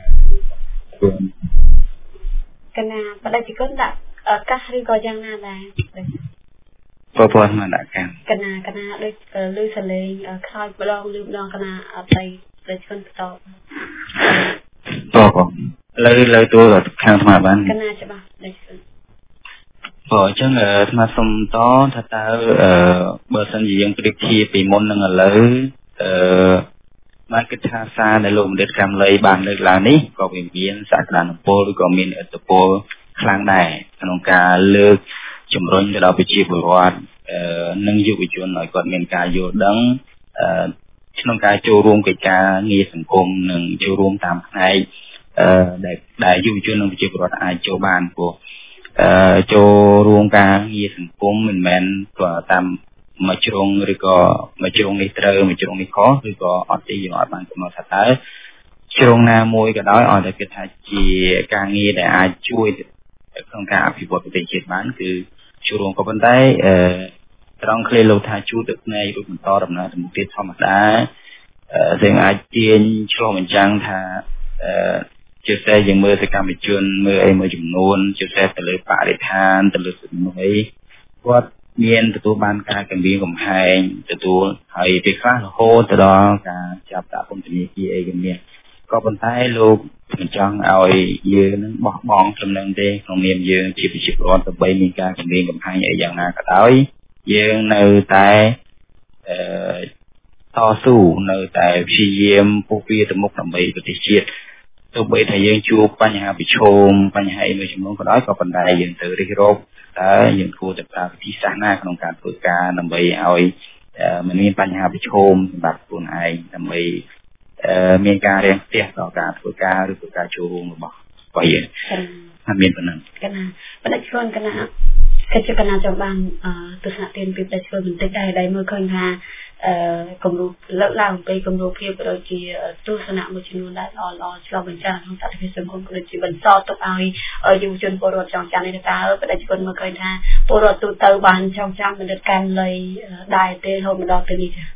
កណាបដិជនដាក់កាសឬក៏យ៉ាងណាដែរព្រោះព្រោះមកដាក់កាសកណាកណាដូចលឺសលេងខ្លោចម្ដងលឺម្ដងកណាអត់ទៅបដិជនបន្តព្រោះព្រោះលើលើទូរខាងស្មាបានកណាច្បាស់បដិជនព្រោះអញ្ចឹងស្មាសុំតថាតើបើសិនជាយើងប្រៀបធៀបពីមុននឹងឥឡូវអឺបានគិតថាសារដែលលោកបណ្ឌិតកម្មលីបានលើកឡើងនេះក៏វាមានសក្តានុពលឬក៏មានឥទ្ធិពលខ្លាំងដែរក្នុងការលើកជំរុញទៅដល់ប្រជាពលរដ្ឋនិងយុវជនឲ្យគាត់មានការយល់ដឹងក្នុងការចូលរួមកិច្ចការងារសង្គមនិងចូលរួមតាមផ្នែកដែលដែលយុវជននិងប្រជាពលរដ្ឋអាចចូលបានព្រោះចូលរួមការងារសង្គមមិនមែនគាត់តាមមួយជ្រុងឬក៏មួយជ្រុងនេះត្រូវមួយជ្រុងនេះខុសឬក៏អត់ទេយើងអត់បានកំណត់ថាតើជ្រុងណាមួយក៏ដោយឲ្យតែគិតថាជាការងារដែលអាចជួយក្នុងការអភិវឌ្ឍប្រទេសជាតិបានគឺចូលរួមក៏ប៉ុន្តែអឺត្រង់ឃ្លាលោកថាជួទឹកភ្នែករួចបន្តដំណើរទៅមុខទៀតធម្មតាអឺយើងអាចទាញឆ្លុះបញ្ចាំងថាអឺជាពិសេសយើងមើលសកម្មជនមើលអីមួយចំនួនជាពិសេសទៅលើបរិស្ថានទៅលើសំណុំអីគាត់មានទទួលបានការគម្រាមកំហែងទទួលហើយពេលខ្លះរហូតទៅដល់ការចាប់ដាក់ពន្ធនាគារអីក៏មានក៏ប៉ុន្តែលោកមិនចង់ឲ្យយើងនឹងបោះបង់ចំណឹងទេក្នុងនាមយើងជាប្រជាពលរដ្ឋទៅបីមានការគម្រាមកំហែងអីយ៉ាងណាក៏ដោយយើងនៅតែអឺតស៊ូនៅតែព្យាយាមពុះវាទៅមុខដើម្បីប្រទេសជាតិទោះបីថាយើងជួបបញ្ហាប្រឈមបញ្ហាអីមួយចំនួនក៏ដោយក៏ប៉ុន្តែយើងទៅរិះរោបតើយើងគួរតែប្រើវិធីសាស្ត្រណាក្នុងការធ្វើការដើម្បីឲ្យមិនមានបញ្ហាប្រឈមសម្រាប់ខ្លួនឯងដើម្បីមានការរៀងផ្ទះដល់ការធ្វើការឬក៏ការចូលរួមរបស់របស់យើងថាមានប៉ុណ្ណឹងកណាបដិជនកណាកិច្ចកណាចង់បានទស្សនៈទានពីបដិជនបន្តិចដែរដែលមើលឃើញថាអឺគំរូលើកឡើងពីគំរូភាពក៏ដូចជាទស្សនៈមួយចំនួនដែរល្អល្អឆ្លុះបញ្ចាំងក្នុងសកម្មភាពសង្គមក៏ដូចជាបន្សល់ទុកឲ្យយុវជនពលរដ្ឋចង់ចាំនេះតើបដិជនមើលឃើញថាពលរដ្ឋទូទៅបានចង់ចាំបណ្ឌិតកម្មលីដែរទេរហូតមកដល់ពេលនេះចា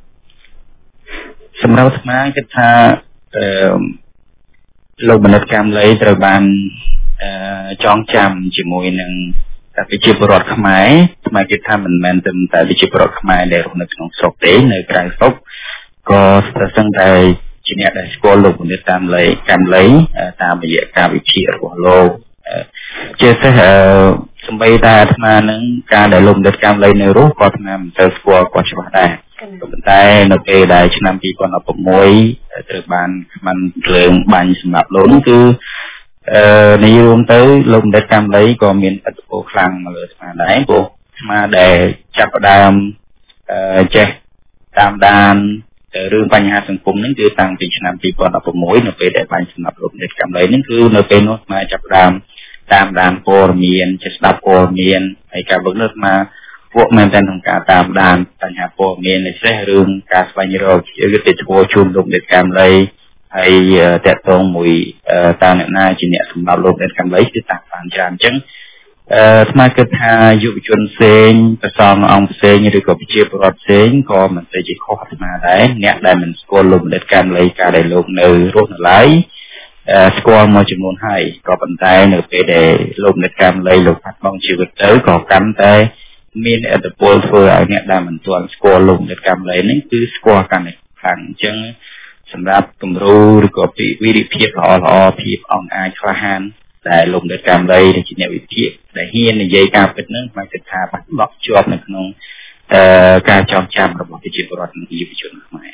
សម្រាប់អាត្មាគិតថាអឺលោកបណ្ឌិតកម្មលីត្រូវបានអឺចងចាំជាមួយនឹងតែប្រជាពលរដ្ឋខ្មែរស្មារតីថាមិនមែនតែប្រជាពលរដ្ឋខ្មែរដែលរស់នៅក្នុងស្រុកទេនៅក្រៅស្រុកក៏ប្រសិនតែជាអ្នកដែលស្គាល់លោកបណ្ឌិតកម្មលីកម្មលីតាមរយៈការវិភាគរបស់លោកជាពិសេសសម្បីតែអាត្មានឹងការដែលលោកបណ្ឌិតកម្មលីនៅរស់ក៏អាត្មាមិនទៅស្គាល់គាត់ច្បាស់ដែរប៉ុន្តែនៅពេលដែលឆ្នាំពីរពាន់ដប់ប្រាំមួយត្រូវបានខ្មាន់ភ្លើងបាញ់សម្រាប់លោកនោះគឺអឺនិយាយរួមទៅលោកបណ្ឌិតកម្មលីក៏មានឥទ្ធិពលខ្លាំងមកលើស្មារតីព្រោះស្មារតីចាប់ផ្ដើមអឺចេះតាមដានរឿងបញ្ហាសង្គមហ្នឹងគឺតាំងពីឆ្នាំពីរពាន់ដប់ប្រាំមួយនៅពេលដែលបាញ់សម្រាប់លោកបណ្ឌិតកម្មលីហ្នឹងគឺនៅពេលនោះស្មារតីចាប់ផ្ដើមតាមដានព័ត៌មានចេះស្ដាប់ព័ត៌មានហើយការបង្កើតមកពួកមែនតែក្នុងការតាមដានបញ្ហាព័ត៌មានពិសេសរឿងការស្វែងរកយុត្តិធម៌ជូនលោកបណ្ឌិតកម្មលីហើយតកតងមួយតើអ្នកណាជាអ្នកសម្រាប់លោកបណ្ឌិតកម្មលីគឺតាមបានច្រើនអញ្ចឹងអឺស្មារតីគិតថាយុវជនផ្សេងប្រសងអង្គផ្សេងឬក៏ប្រជាពលរដ្ឋផ្សេងក៏មិនទៅជាខុសអាត្មាដែរអ្នកដែលមិនស្គាល់លោកបណ្ឌិតកម្មលីការដែលលោកនៅរស់នៅឡើយស្គាល់មួយចំនួនហើយក៏ប៉ុន្តែនៅពេលដែលលោកបណ្ឌិតកម្មលីលោកបាត់បង់ជីវិតទៅក៏កាន់តែមានឥទ្ធិពលធ្វើឲ្យអ្នកដែលមិនទាន់ស្គាល់លោកបណ្ឌិតកម្មលីនេះគឺស្គាល់កាន់តែខ្លាំងអញ្ចឹងសម្រាប់គំរូឬក៏ពីវិរិយភាពល្អល្អភាពអង្អាចក្លាហានដែលលោកបណ្ឌិតកម្មលីជាអ្នកវិភាគដែលហ៊ាននិយាយការពិតហ្នឹងមកគិតថាបាត់បង់ជាប់នៅក្នុងអឺការចងចាំរបស់ប្រជាពលរដ្ឋនិងយុវជនខ្មែរ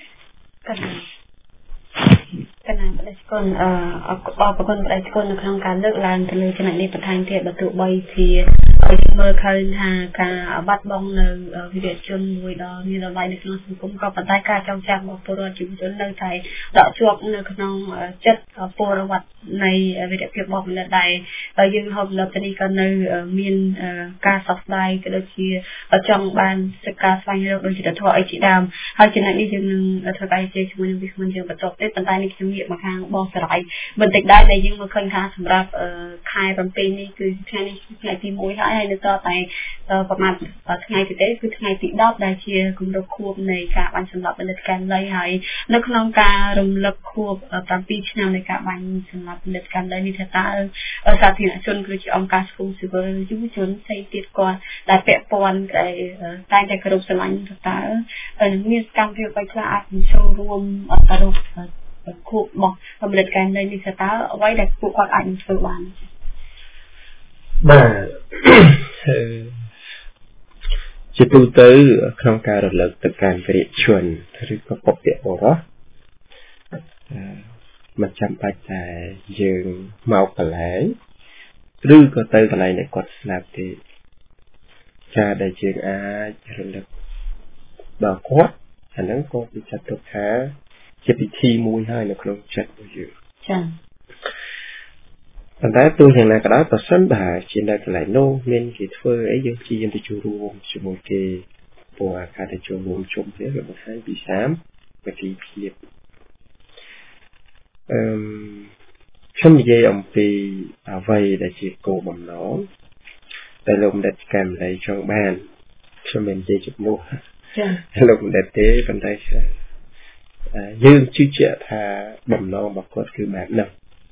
កណាបដិជនអឺអបអរគុណបដិជននៅក្នុងការលើកឡើងទៅលើចំណុចនេះបន្ថែមទៀតបើទោះបីជាយើងមើលឃើញថាការបាត់បង់នៅវិទ្យាជនមួយដល់មានតម្លៃនៅក្នុងសង្គមក៏ប៉ុន្តែការចងចាំរបស់ពលរដ្ឋយុវជននៅតែដកជាប់នៅក្នុងចិត្តពលរដ្ឋនៃវិទ្យាភាពរបស់មនុស្សដែរហើយយើងហូបលទ្ធនីក៏នៅមានការសោកស្ដាយក៏ដូចជាចង់បានសិក្ខាស្វែងរកដូចជាធម៌អីជាដើមហើយចំណុចនេះយើងនឹងធ្វើការជជែកជាមួយនឹងវិក្កាមយើងបន្តទៀតប៉ុន្តែនេះខ្ញុំងាកមកខាងបងសរាយបន្តិចដែរដែលយើងមកឃើញថាសម្រាប់ខែប្រាំពីរនេះគឺថ្ងៃនេះថ្ងៃទីមួយហើយហើយនៅតតែប្រហែលថ្ងៃទៀតទេគឺថ្ងៃទីដប់ដែលជាគម្រប់ខួបនៃការបាញ់សម្លាប់ផលិតកម្មលៃហើយនៅក្នុងការរំលឹកខួបប្រាំពីរឆ្នាំនៃការបាញ់សម្លាប់ផលិតកម្មលៃនេះថាតើសាធារណជនគឺជាអង្គការសង្គមស៊ីវិលយុវជនផ្សេងទៀតគាត់ដែលពាក់ព័ន្ធតែតែតែគោរពស្រឡាញ់តើមានកម្មវិធីអ្វីខ្លះអាចចូលរួមទៅរូបខួបរបស់ផលិតកម្មលៃនេះថាតើអ្វីដែលពួកគាត់អាចធ្វើបានបាទជាទូទៅក្នុងការរលឹកទៅការវិរិយជនឬក៏ពពកបរោះមិនចាំបាច់តែយើងមកកន្លែងឬក៏ទៅកន្លែងដែលគាត់ស្លាប់ទេការដែលយើងអាចរលឹកដល់គាត់អាហ្នឹងក៏ពិចារណាថាជាពិធីមួយហើយនៅក្នុងចិត្តរបស់យើងចា៎ប៉ុន្តែទោះយ៉ាងណាក៏ដោយប្រសិនបើជានៅកន្លែងនោះមានគេធ្វើអីយើងព្យាយាមទៅចូលរួមជាមួយគេព្រោះការទៅចូលរួមជុំគ្នាវាបង្ហាញពីសាមគ្គីភាពអឺខ្ញុំនិយាយអំពីអ្វីដែលជាគោលបំណងដែលលោកបណ្ឌិតកម្មលៃចង់បានខ្ញុំមិននិយាយជំនួសចា៎លោកបណ្ឌិតទេប៉ុន្តែយើងជឿជាក់ថាបំណងរបស់គាត់គឺបែបនេះ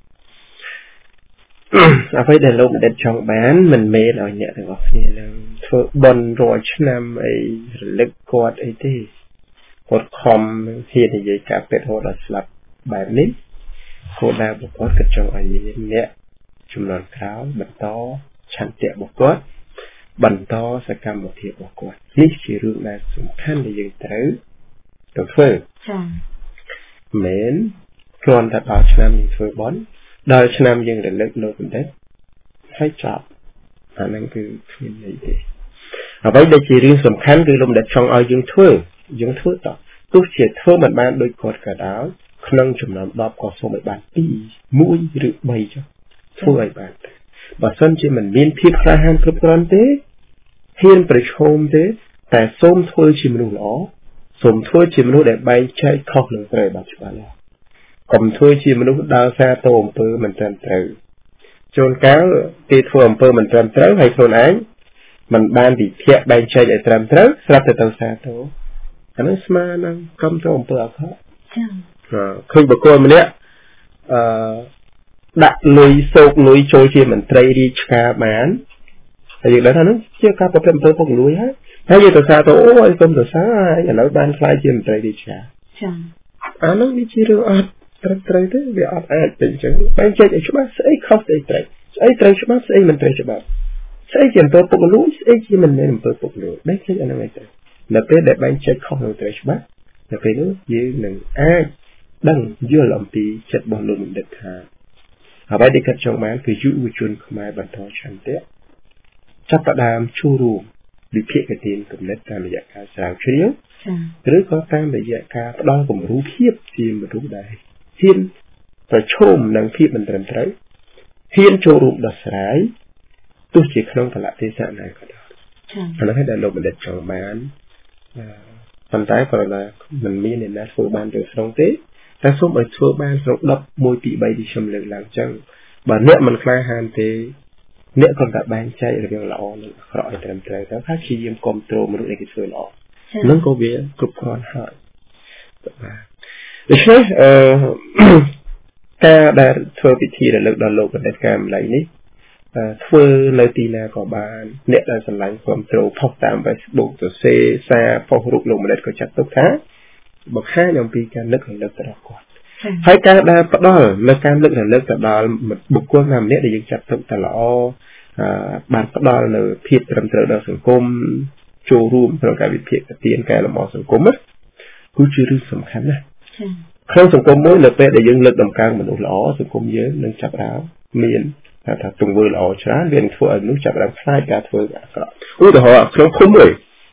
អ្វីដែលលោកបណ្ឌិតចង់បានមិនមែនឲ្យអ្នកទាំងអស់គ្នានឹងធ្វើបន់រាល់ឆ្នាំអីរលឹកគាត់អីទេគាត់ខំហ៊ាននិយាយការពិតរហូតដល់ស្លាប់បែបនេះគោលដៅរបស់គាត់គឺចង់ឲ្យមានអ្នកជំនាន់ក្រោយបន្តឆន្ទៈរបស់គាត់បន្តសកម្មភាពរបស់គាត់នេះជារឿងដែលសំខាន់ដែលយើងត្រូវទៅធ្វើចា៎មែនគ្រាន់តែដល់ឆ្នាំយើងធ្វើបន់ដល់ឆ្នាំយើងរលឹកលោកបណ្ឌិតហើយចប់អាហ្នឹងគឺគ្មានន័យទេអ្វីដែលជារឿងសំខាន់គឺលោកបណ្ឌិតចង់ឲ្យយើងធ្វើយើងធ្វើតទោះជាធ្វើមិនបានដូចគាត់ក៏ដោយក្នុងចំណោមដប់ក៏សូមឲ្យបានពីរ មួយឬបីចុះធ្វើឲ្យបានបើសិនជាមិនមានភាពក្លាហានគ្រប់គ្រាន់ទេហ៊ានប្រឈមទេតែសូមធ្វើជាមនុស្សល្អសូមធ្វើជាមនុស្សដែលបែងចែកខុសនឹងត្រូវបានច្បាស់លាស់កុំធ្វើជាមនុស្សដើរសារទៅអំពើមិនត្រឹមត្រូវជួនកាលគេធ្វើអំពើមិនត្រឹមត្រូវហើយខ្លួនឯងមិនបានវិភាគបែងចែកឲ្យត្រឹមត្រូវស្រាប់តែទៅសារទៅអានោះស្មើនឹងកុំទៅអំពើអាក្រក់ចា៎ឃើញបុគ្គលម្នាក់អឺដាក់លុយសោកលុយចូលជាមន្ត្រីរាជការបានហើយយើងដឹងថានោះជាការប្រព្រឹត្តអំពើពុករលួយហើយហើយយើងទៅសារទៅអូឲ្យកុំទៅសារហើយឥឡូវបានខ្លាយជាមន្ត្រីរាជការចា៎អានោះវាជារឿងអត់ត្រឹមត្រូវទេវាអត់អាចទៅអញ្ចឹងបែងចែកឲ្យច្បាស់ស្អីខុសស្អីត្រូវស្អីត្រូវច្បាស់ស្អីមិនត្រូវច្បាស់ស្អីជាអំពើពុករលួយស្អីជាមិនមែនអំពើពុករលួយបែងចែកអានោះឲ្យត្រូវនៅពេលដែលបែងចែកខុសនឹងត្រូវច្បាស់នៅពេលនោះយើងនឹងអាចដឹងយល់អំពីចិត្តរបស់លោកបណ្ឌិតថាអ្វីដែលគាត់ចង់បានគឺយុវជនខ្មែរបន្តឆន្ទៈចាប់ផ្ដើមចូលរួមវិភាគទានគំនិតតាមរយៈការស្រាវជ្រាវឬក៏តាមរយៈការផ្ដល់គំរូភាពជាមនុស្សដែលហ៊ានប្រឈមនឹងភាពមិនត្រឹមត្រូវហ៊ានចូលរួមដោះស្រាយទោះជាក្នុងកលៈទេសៈណាក៏ដោយអានោះដែលលោកបណ្ឌិតចង់បានប៉ុន្តែក៏មិនមានអ្នកណាធ្វើបានទាំងស្រុងទេតែសូមឲ្យធ្វើបានស្រុកដប់មួយពីរបីទីខ្ញុំលើកឡើងចឹងបើអ្នកមិនខ្លាហានទេអ្នកគាត់តែបែងចែករវាងល្អនិងអាក្រក់ឲ្យត្រឹមត្រូវទៅហើយព្យាយាមគ្រប់គ្រងមនុស្សដែលគេធ្វើល្អនឹងក៏វាគ្រប់គ្រាន់ហើយបាទដូច្នេះអឺការដែលធ្វើពិធីរលឹកដល់លោកបណ្ឌិតកម្មលៃនេះធ្វើនៅទីណាក៏បានអ្នកដែលស្រឡាញ់គ្រប់គ្រងផុសតាម Facebook ទៅសេសារផុសរូបលោកបណ្ឌិតក៏ចាត់ទុកថាបង្ហាញអំពីការនឹករលឹកទៅដល់គាត់ហើយការដែលផ្ដល់នៅការនឹករលឹកទៅដល់បុគ្គលណាម្នាក់ដែលយើងចាត់ទុកថាល្អបានផ្ដល់នៅភាពត្រឹមត្រូវដល់សង្គមចូលរួមក្នុងការវិភាគទានកែលម្អសង្គមគឺជារឿងសំខាន់ណាស់ក្នុងសង្គមមួយនៅពេលដែលយើងលើកតម្កើងមនុស្សល្អសង្គមយើងនឹងចាប់ផ្ដើមមានថាទង្វើល្អច្រើនវានឹងធ្វើឲ្យមនុស្សចាប់ផ្ដើមខ្លាចការធ្វើអាក្រក់ឧទាហរណ៍ក្នុងភូមិមួយ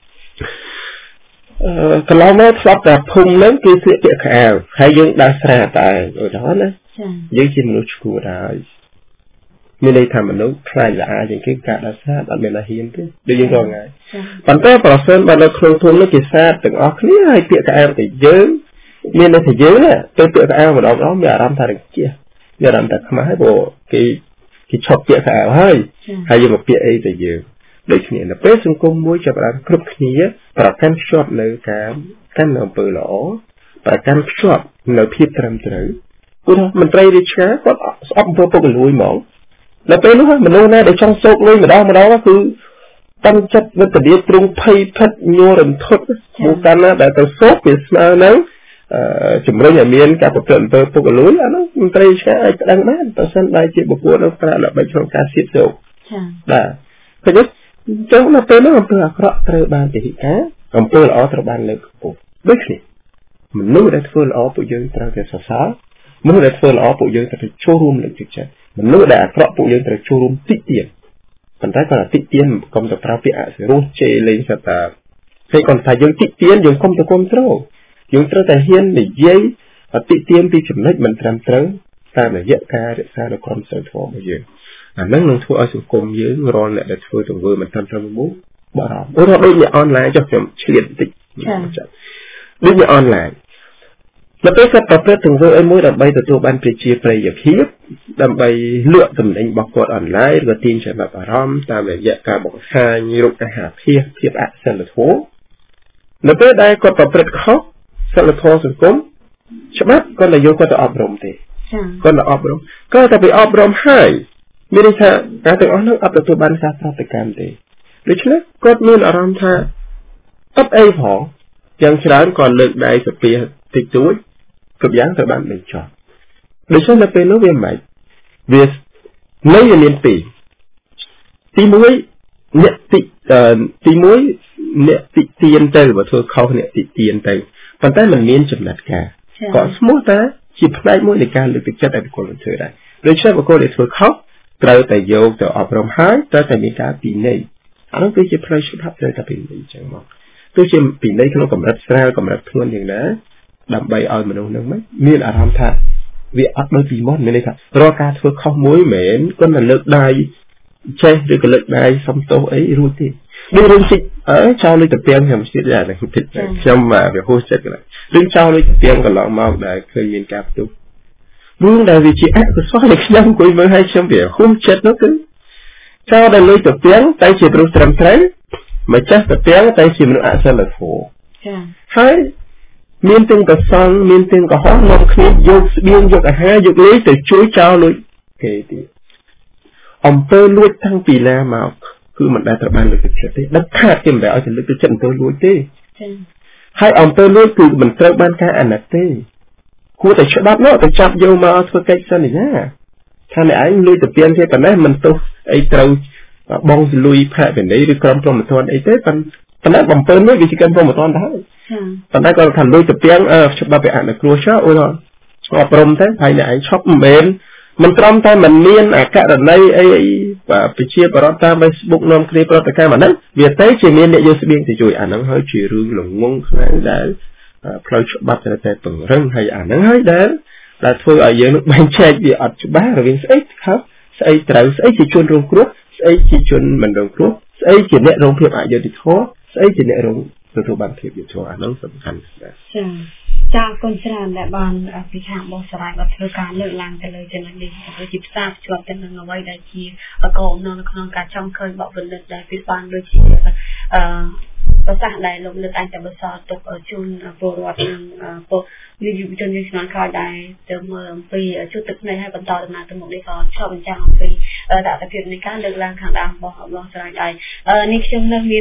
អឺកន្លងមកស្បតែភូមិហ្នឹងគេស្លៀកពាក់ខោអាវហើយយើងដើរស្រាតែឧទាហរណ៍ណាយើងជាមនុស្សឈួតហើយមានន័យថាមនុស្សខ្លាចល្អជាងគេការដើរស្រាអត់មានអាហ៊ានទេដូចយើងរងថ្ងៃប៉ុន្តែប្រសិនបើនៅក្នុងភូមិនោះគេស្រាទាំងអស់គ្នាហើយពាក់ខោអាវតែយើងមានន័យថាយើងទៅពាក់ខោអាវម្ដងម្ដងមានអារម្មណ៍ថារង្គៀសមានអារម្មណ៍ថាខ្មាស់ហើយព្រោះគេគេឈប់ពាក់ខោអាវហើយហើយយើងមកពាក់អីទៅយើងដូចគ្នានៅពេលសង្គមមួយចាប់ផ្ដើមគ្រប់គ្នាប្រកាន់ខ្ជាប់នៅការកាន់នៅអំពើល្អប្រកាន់ខ្ជាប់នៅភាពត្រឹមត្រូវព្រោះមន្ត្រីរាជការគាត់ស្អប់អំពើពុករលួយហ្មងនៅពេលនោះមនុស្សណាដែលចង់សោកលុយម្ដងម្ដងគឺតាំងចិត្តវេទនាទ្រង់ភ័យភិតញ័ររន្ធត់មកកាន់ណាដែលទៅសោកវាស្មើនឹងជំរុញឲ្យមានការប្រព្រឹត្តអំពើពុករលួយអានោះមន្ត្រីរាជការអាចប្តឹងបានបើសិនបើជាបុគ្គលនោះប្រើដើម្បីក្នុងការសៀតសោកចា៎បាទឃើញទេចឹងនៅពេលនោះអំពើអាក្រក់ត្រូវបានពិធីការអំពើល្អត្រូវបានលើកកម្ពស់ដូចគ្នាមនុស្សដែលធ្វើល្អពួកយើងត្រូវតែសរសើរមនុស្សដែលធ្វើល្អពួកយើងត្រូវចូលរួមលើកទឹកចិត្តមនុស្សដែលអាក្រក់ពួកយើងត្រូវចូលរួមតិទៀនប៉ុន្តែគាត់តិទៀនកុំទៅប្រើពាក្យអសិរោះជេរលេងសត្វតាពេលគាត់ថាយើងតិទៀនយើងកុំទៅគ្រប់គ្រងយើងត្រូវតែហ៊ាននិយាយតិទៀនពីចំណុចមិនត្រឹមត្រូវតាមរយៈការរក្សានូវក្រមសីលធម៌របស់យើងអានឹងនឹងធ្វើឲ្យសង្គមយើងរាល់អ្នកដែលធ្វើទង្វើមិនត្រឹមត្រូវមួយបារម្ភដូចដូចនេះអនឡាញចុះខ្ញុំឆ្លៀតបន្តិចចា៎ដូចនេះអនឡាញនៅពេលគាត់ប្រព្រឹត្តទង្វើអីមួយដើម្បីទទួលបានប្រជាប្រិយភាពដើម្បីលក់តំណែងរបស់គាត់អនឡាញឬទាញចំណាប់អារម្មណ៍តាមរយៈការបង្ហាញរូបអាហារភាពភាពអសិលធម៌នៅពេលដែលគាត់ប្រព្រឹត្តខុសសិលធម៌សង្គមច្បាប់គាត់ទៅយកគាត់ទៅអប់រំទេចា៎គាត់ទៅអប់រំគាត់ទៅไปអប់រំហើយមានន័យថាការទាំងអស់នោះអត់ទទួលបានការប្រតិកម្មទេដូច្នេះគាត់មានអារម្មណ៍ថាអត់អីផងយ៉ាងច្រើនគាត់លើកដៃសាពីតិចតួចគ្រប់យ៉ាងត្រូវបានបញ្ចប់ដូច្នេះនៅពេលនោះវាមិនវានៅមានពីរទីមួយអ្នកទីទីមួយអ្នកទីទៀនទៅបើធ្វើខុសអ្នកទីទៀនទៅប៉ុន្តែมันមានចំណាត់ការគាត់ស្មោះតែជាផ្នែកមួយនៃការលើកទឹកចិត្តឲ្យបុគ្គលធ្វើដែរដូច្នេះបុគ្គលដែលធ្វើខុសត្រូវតែយកទៅអប់រំហើយត្រូវតែមានការពិន័យអានោះគឺជាផ្លូវច្បាប់ត្រូវតែពិន័យអញ្ចឹងមកទោះជាពិន័យក្នុងកម្រិតស្រាលកម្រិតធ្ងន់យ៉ាងណាដើម្បីឲ្យមនុស្សនឹងមានអារម្មណ៍ថាវាអត់ដូចពីមុនមានន័យថារាល់ការធ្វើខុសមួយមិនមែនគាត់តែលើកដៃចេះឬក៏លើកដៃសំទោសអីរួចទេដូចរឿងជិះអើចោលលុយទៅទាំងខ្ញុំទៀតដែរខ្ញុំវាហួសចិត្តហ្នឹងរឿងចោលលុយទៅទាំងកន្លងមកដែលឃើញមានការផ្ទុះរឿងដែលវាជាអកុសលដែលខ្ញុំអង្គុយមើលឲ្យខ្ញុំវាហួសចិត្តនោះគឺចោលដែលលុយទៅទាំងតែជាមនុស្សត្រឹមត្រូវម្ចាស់ទៅទាំងតែជាមនុស្សអសិលធម៌ចា៎ហើយមានទាំងកសង្ឃមានទាំងកុហកនាំគ្នាយកស្បៀងយកអាហារយកលេខទៅជួយចោលលុយគេទៀតអំពើលួចតាំងពីណាមកគឺមិនដែលត្រូវបានលើកទឹកចិត្តទេដឹកខាតគេមិនដែលឲ្យទៅលើកទឹកចិត្តអំពើលួចទេចា៎ហើយអំពើលួចគឺមិនត្រូវបានការអាណិតទេគួរតែច្បាប់នោះទៅចាប់យកមកធ្វើកិច្ចសន្យាថាអ្នកឯងលួចទៅទៀនទេប៉ុណ្ណេះមិនទោសអីត្រូវបងលុយផាកវិន័យឬក្រុមព្រហ្មទណ្ឌអីទេប៉ុន្តែអំពើលួចវាជាក្រុមព្រហ្មទណ្ឌដែរប៉ុន្តែគាត់ថាលុយទៅទៀងច្បាប់វាអនុគ្រោះចោលអូនស្គាល់ព្រមទៅហើយអ្នកឯងឈប់មិនមែនមិនត្រឹមតែមិនមានអករណីអីប្រជាបរតតាម Facebook នាំគ្នាប្រតិកម្មអាហ្នឹងវាតែជាមានអ្នកយកស្បៀងទៅជួយអាហ្នឹងហើយជារឿងល្ងងខ្លាំងដែលផ្លូវច្បាប់ត្រូវតែពង្រឹងហើយអាហ្នឹងហើយដែលដែលធ្វើឲ្យយើងនឹងបែងចែកវាអត់ច្បាស់រវាងស្អីខុសស្អីត្រូវស្អីជាជនរងគ្រោះស្អីជាជនមិនរងគ្រោះស្អីជាអ្នករងភាពអយុត្តិធម៌ស្អីជាអ្នករងទទួលបានភាពយុត្តិធម៌អាហ្នឹងសំខាន់ណាស់ចា៎ចា៎គុណច្រើនដែលបានពិខាបោះស្រាយបានធ្វើការលើកឡើងទៅលើចំណុចនេះទៅជាផ្សារភ្ជាប់ទៅនឹងអ្វីដែលជាកោនៅក្នុងការចង់ឃើញបបិលិតដែលពីបានដូចជាអឺប្រសាសន៍ដែលលោកលើកអញ្ចឹងបសទុកជូនពលរដ្ឋនិងពលយុវជនយើងឆ្លងក្រោយដែរទៅមើលអំពីជួបទឹកភ្នែកហើយបន្តដំណើរទៅមុខនេះក៏ឆ្លុះបញ្ចាំងអំពីតតភាពនៃការលើកឡើងខាងដើមរបស់របស់ស្រាយដែរនេះខ្ញុំនៅមាន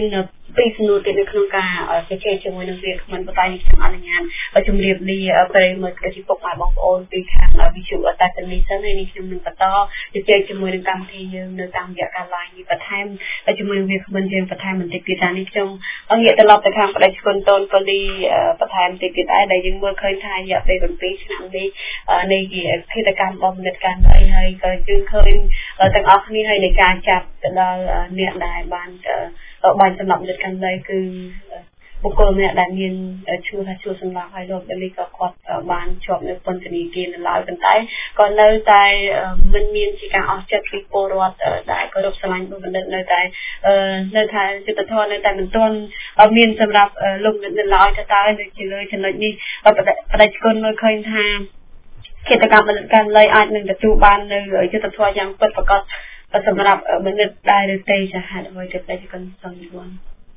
ពីសំណួរទៀតនៅក្នុងការជជែកជាមួយនឹងវាគ្មិនបតៃនេះខ្ញុំអនុញ្ញាតជំរាបលាប្រិយមិត្តជាពុកម៉ែបងប្អូនពីខាងវិទ្យុអតានីសិនហើយនេះខ្ញុំនឹងបន្តជជែកជាមួយនឹងកម្មវិធីយើងនៅតាមរយៈការ live នេះបន្ថែមជាមួយនឹងវាគ្មិនយើងបន្ថែមបន្តិចទៀតដែរនេះខ្ញុំងាកត្រឡប់ទៅខាងប្តីស្គុនតូនប៉ូលីបន្ថែមបន្តិចទៀតដែរដែលយើងមើលឃើញថារយៈពេលbảyឆ្នាំនេះនៃគិតកម្មរបស់មនិតកម្មអីហើយក៏យើងឃើញទាំងអស់គ្នាហើយនៃការចាប់ទៅដល់អ្នកដែលបានបានសម្រាប់មនិតកម្មនេះគឺបុគ្គលម្នាក់ដែលមានឈ្មោះថាជួសម្លាប់ហើយលោកដែលក៏គាត់បានជាប់នៅពន្ធនាគារនៅឡើយប៉ុន្តែក៏នៅតែមិនមានជាការអស់ចិត្តពីពលរដ្ឋដែលគោរពស្រឡាញ់បុគ្គលិកនៅតែនៅថាយុទ្ធធននៅតែមិនទាន់មានសម្រាប់លោកនៅឡើយទៅតើនៅជាលើចំណុចនេះបដិជនមើលឃើញថាគិតកម្មមនិតកម្មលៃអាចនឹងទទួលបាននៅយុទ្ធធនយ៉ាងពិតប្រាកដសម្រាប់មនិតដែលឬទេចាហេតុអ្វីទៅបដិជនសំយួន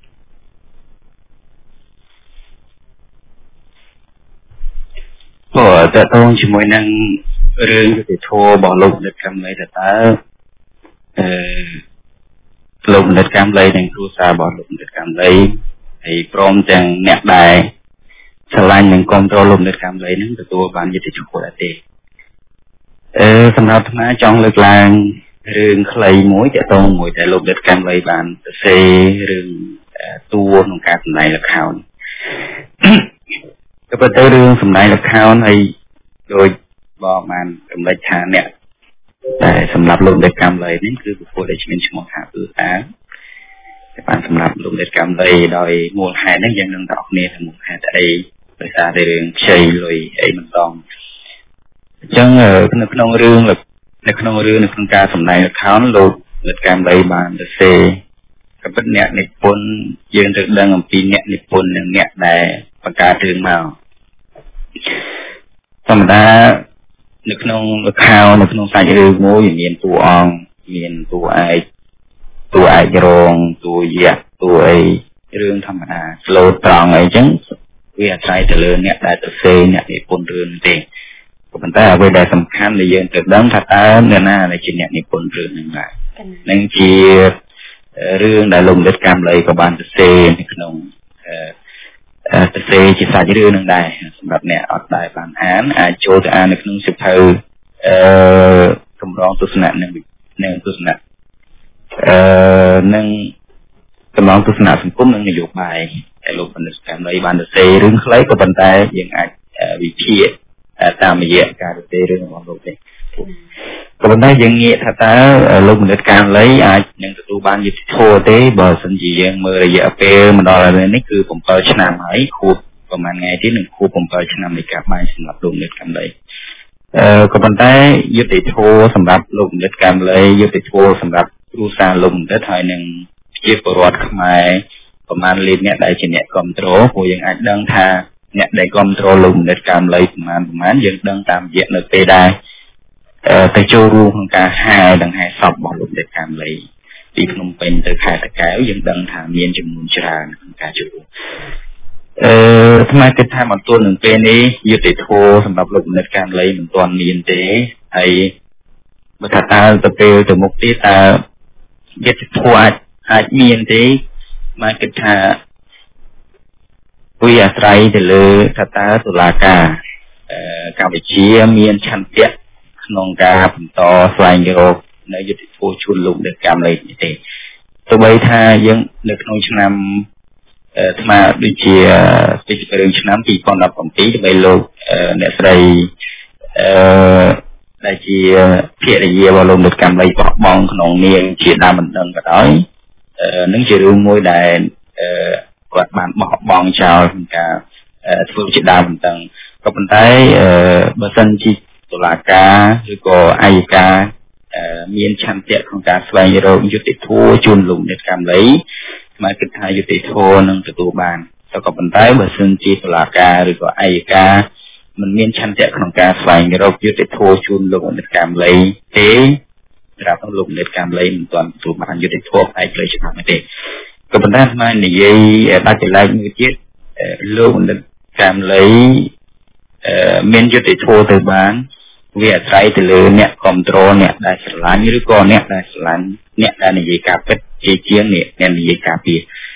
ព្រោះតើតងជាមួយនឹងរឿងយុទ្ធធម៌របស់លោកមនិតកម្មលៃតើតើអឺលោកមនិតកម្មលៃនិងគ្រួសាររបស់លោកមនិតកម្មលៃហើយព្រមទាំងអ្នកដែលឆ្លាញ់និងគ្រប់គ្រងលោកមនិតកម្មលៃនឹងទទួលបានយុត្តិធម៌ដែរទេអឺសម្រាប់អាត្មាចង់លើកឡើងរឿងខ្លីមួយតើតងមួយដែលលោកមនិតកម្មលៃបានសរសេររឿងតួក្នុងការសម្ដែងល្ខោនក៏ប៉ុន្តែរឿងសម្ដែងល្ខោនហើយដោយបងបានរំលឹកថាអ្នកតែសម្រាប់លោកមនិតកម្មលៃនេះគឺបុគ្គលដែលមានឈ្មោះថាគឺតាតែបានសម្រាប់លោកមនិតកម្មលៃដោយមូលហេតុហ្នឹងយើងនឹងទាំងគ្នាទាំងមូលហេតុអីដោយសារតែរឿងខ្ចីលុយអីមិនต้องអញ្ចឹងនៅក្នុងរឿងនៅក្នុងរឿងនៅក្នុងការសម្ដែងល្ខោនលោកមនិតកម្មលៃបានសរសេរក៏ប៉ុន្តែអ្នកនិពន្ធយើងត្រូវដឹងអំពីអ្នកនិពន្ធនិងអ្នកដែលបង្កើតរឿងមកធម្មតានៅក្នុងល្ខោននៅក្នុងសាច់រឿងមួយមានតួអង្គមានតួឯកតួឯករងតួយក្សតួអីរឿងធម្មតាស្លូតត្រង់អីចឹងវាអាស្រ័យទៅលើអ្នកដែលសរសេរអ្នកនិពន្ធរឿងទេក៏ប៉ុន្តែអ្វីដែលសំខាន់ដែលយើងត្រូវដឹងថាតើអ្នកណាដែលជាអ្នកនិពន្ធរឿងហ្នឹងដែរនឹងជារឿងដែលលោកមនិតកម្មលៃក៏បានសរសេរនៅក្នុងអឺសរសេរជាសាច់រឿងនឹងដែរសម្រាប់អ្នកអត់ដែរបានអានអាចចូលទៅអាននៅក្នុងសៀវភៅអឺកម្រងទស្សនៈនិងនិងទស្សនៈអឺនិងកម្រងទស្សនៈសង្គមនិងនយោបាយដែលលោកមនិតកម្មលៃបានសរសេររឿងខ្លីក៏ប៉ុន្តែយើងអាចវិភាគតាមរយៈការសរសេររឿងរបស់លោកទេក៏ប៉ុន្តែយើងងាកថាតើលោកមនិតកម្មលៃអាចនឹងទទួលបានយុត្តិធម៌ទេបើសិនជាយើងមើលរយៈពេលមកដល់ឥឡូវនេះគឺ7ឆ្នាំហើយខួបប្រហែលថ្ងៃទៀតនឹងខួប7ឆ្នាំនៃការបានសម្រាប់លោកមនិតកម្មលៃអឺក៏ប៉ុន្តែយុត្តិធម៌សម្រាប់លោកមនិតកម្មលៃយុត្តិធម៌សម្រាប់គ្រួសារលោកមនិតហើយនឹងជាពលរដ្ឋខ្មែរប្រហែលលានអ្នកដែលជាអ្នកគ្រប់គ្រងព្រោះយើងអាចដឹងថាអ្នកដែលគ្រប់គ្រងលោកមនិតកម្មលៃប្រហែលប្រហែលយើងដឹងតាមរយៈនៅពេលដែរទៅចូលរួមក្នុងការហែដង្ហែសពរបស់លោកមនិតកម្មលៃពីភ្នំពេញទៅខេត្តតាកែវយើងដឹងថាមានចំនួនច្រើនក្នុងការចូលរួមអឺថ្មគិតថាបន្ទាប់នឹងពេលនេះយុត្តិធម៌សម្រាប់លោកមនិតកម្មលៃមិនទាន់មានទេហើយបើថាតើទៅពេលទៅមុខទៀតតើយុត្តិធម៌អាចអាចមានទេមកគិតថាវាអាស្រ័យទៅលើថាតើតុលាការអឺកម្ពុជាមានឆន្ទៈក្នុងការបន្តស្វែងរកនៅយុត្តិធម៌ជូនលោកមនិតកម្មលៃនេះទេទោះបីថាយើងនៅក្នុងឆ្នាំថ្មដូចជាពីរឿងឆ្នាំពីរពាន់ដប់ប្រាំពីរដើម្បីលោកអ្នកស្រីអឺដែលជាភរិយារបស់លោកមនិតកម្មលៃបោះបង់ក្នុងនាមជាដើមមិនដឹងក៏ដោយនឹងជារឿងមួយដែលគាត់បានបោះបង់ចោលក្នុងការធ្វើជាដើមមិនដឹងក៏ប៉ុន្តែបើសិនជាតុលាការឬក៏អัยការមានឆន្ទៈក្នុងការស្វែងរកយុត្តិធម៌ជូនលោកមនិតកម្មលៃមកគិតថាយុត្តិធម៌នឹងទទួលបានក៏ប៉ុន្តែបើសិនជាតុលាការឬក៏អัยការមិនមានឆន្ទៈក្នុងការស្វែងរកយុត្តិធម៌ជូនលោកមនិតកម្មលៃទេត្រាប់លោកមនិតកម្មលៃមិនទាន់ទទួលបានយុត្តិធម៌ឯកផ្លូវច្បាប់ទេក៏ប៉ុន្តែស្មាននិយាយដាច់ចលែកមួយទៀតលោកមនិតកម្មលៃមានយុត្តិធម៌ទៅបានវាអាស្រ័យទៅលើអ្នកគ្រប់គ្រងអ្នកដែលស្រឡាញ់ឬក៏អ្នកដែលស្រឡាញ់អ្នកដែលនិយាយការពិតជាជាងអ្នកនិយាយការពី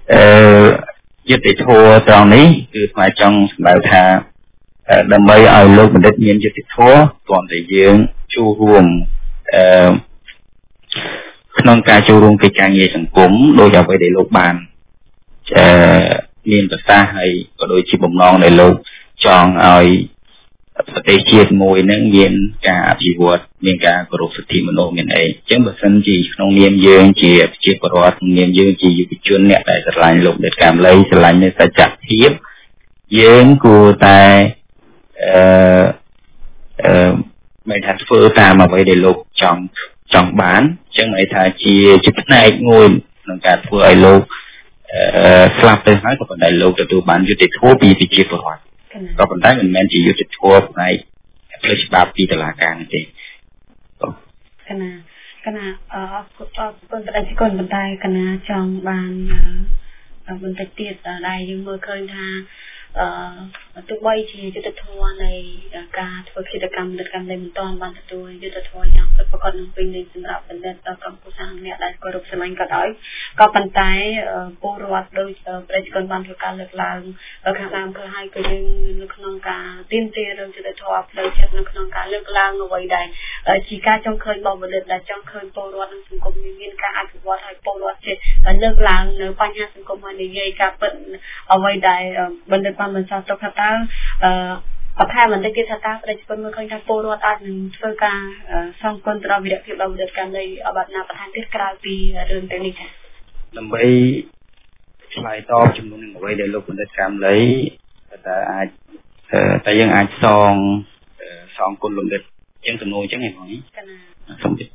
អឺយុត្តិធម៌ត្រង់នេះគឺស្មាចង់សម្ដៅថាដើម្បីឲ្យលោកបណ្ឌិតមានយុត្តិធម៌គ្រាន់តែយើងចូលរួមអឺក្នុងការចូលរួមកិច្ចការងារសង្គមដោយអ្វីដែលលោកបានអឺមានប្រសាសន៍ហើយក៏ដូចជាបំណងដែលលោកចង់ឲ្យប្រទេសជាតិមួយនឹងមានការអភិវឌ្ឍមានការគោរពសិទ្ធិមនុស្សមានអីអញ្ចឹងបើសិនជាក្នុងនាមយើងជាប្រជាពលរដ្ឋក្នុងនាមយើងជាយុវជនអ្នកដែលស្រឡាញ់លោកបណ្ឌិតកាមលីស្រឡាញ់នៅសច្ចភាពយើងគួរតែអឺអឺមិនថាធ្វើតាមអ្វីដែលលោកចង់ចង់បានអញ្ចឹងន័យថាជាជាផ្នែកមួយក្នុងការធ្វើឲ្យលោកអឺស្លាប់ទៅហើយក៏ប៉ុន្តែលោកទទួលបានយុត្តិធម៌ពីប្រជាពលរដ្ឋក៏ប៉ុន្តែមិនមែនជាយុត្តិធម៌ផ្នែកផ្លូវច្បាប់ពីតុលាការទេកណាកណាអរគុណអរគុណបដិជគុណប៉ុន្តែកណាចង់បានបន្តិចទៀតដែលយើងមើលឃើញថាអឺទោះបីជាយុទ្ធធម៌នៃការធ្វើកិច្ចកម្មរដ្ឋកម្មដែលមិនទាន់បានទទួលយុទ្ធធម៌យ៉ាងពិតប្រាកដនឹងពេញលេញសម្រាប់បណ្ឌិតដល់កម្ពុជាអ្នកដែលគោរពស្រឡាញ់ក៏ដោយក៏ប៉ុន្តែពលរដ្ឋដោយប្រជាជនបានធ្វើការលើកឡើងខាងដើមគឺឲ្យគឺយើងនៅក្នុងការទាមទាររឿងយុទ្ធធម៌ផ្លូវចិត្តនៅក្នុងការលើកឡើងអ្វីដែលជាការចង់ឃើញរបស់បណ្ឌិតដែលចង់ឃើញពលរដ្ឋនិងសង្គមមានការអភិវឌ្ឍឲ្យពលរដ្ឋជាលើកឡើងនៅបញ្ហាសង្គមហើយនិយាយការពិតអ្វីដែលបណ្ឌិតបានបញ្ជាក់ទុកថាតើអឺអថាមិនតិចទៀតថាតើប្រជាជនមើលឃើញថាពលរដ្ឋអាចនឹងធ្វើការសងគុណទៅដល់វីរភាពរបស់បណ្ឌិតកម្មនៃអបអរណាបន្ថែមទៀតក្រៅពីរឿងទាំងនេះចា៎ដើម្បីឆ្លើយតបចំនួននឹងអ្វីដែលលោកបណ្ឌិតកម្មលីតែអាចតែយើងអាចសងសងគុណលោកបណ្ឌិតជាងសំណួរអញ្ចឹងឯងបងសូមអឺ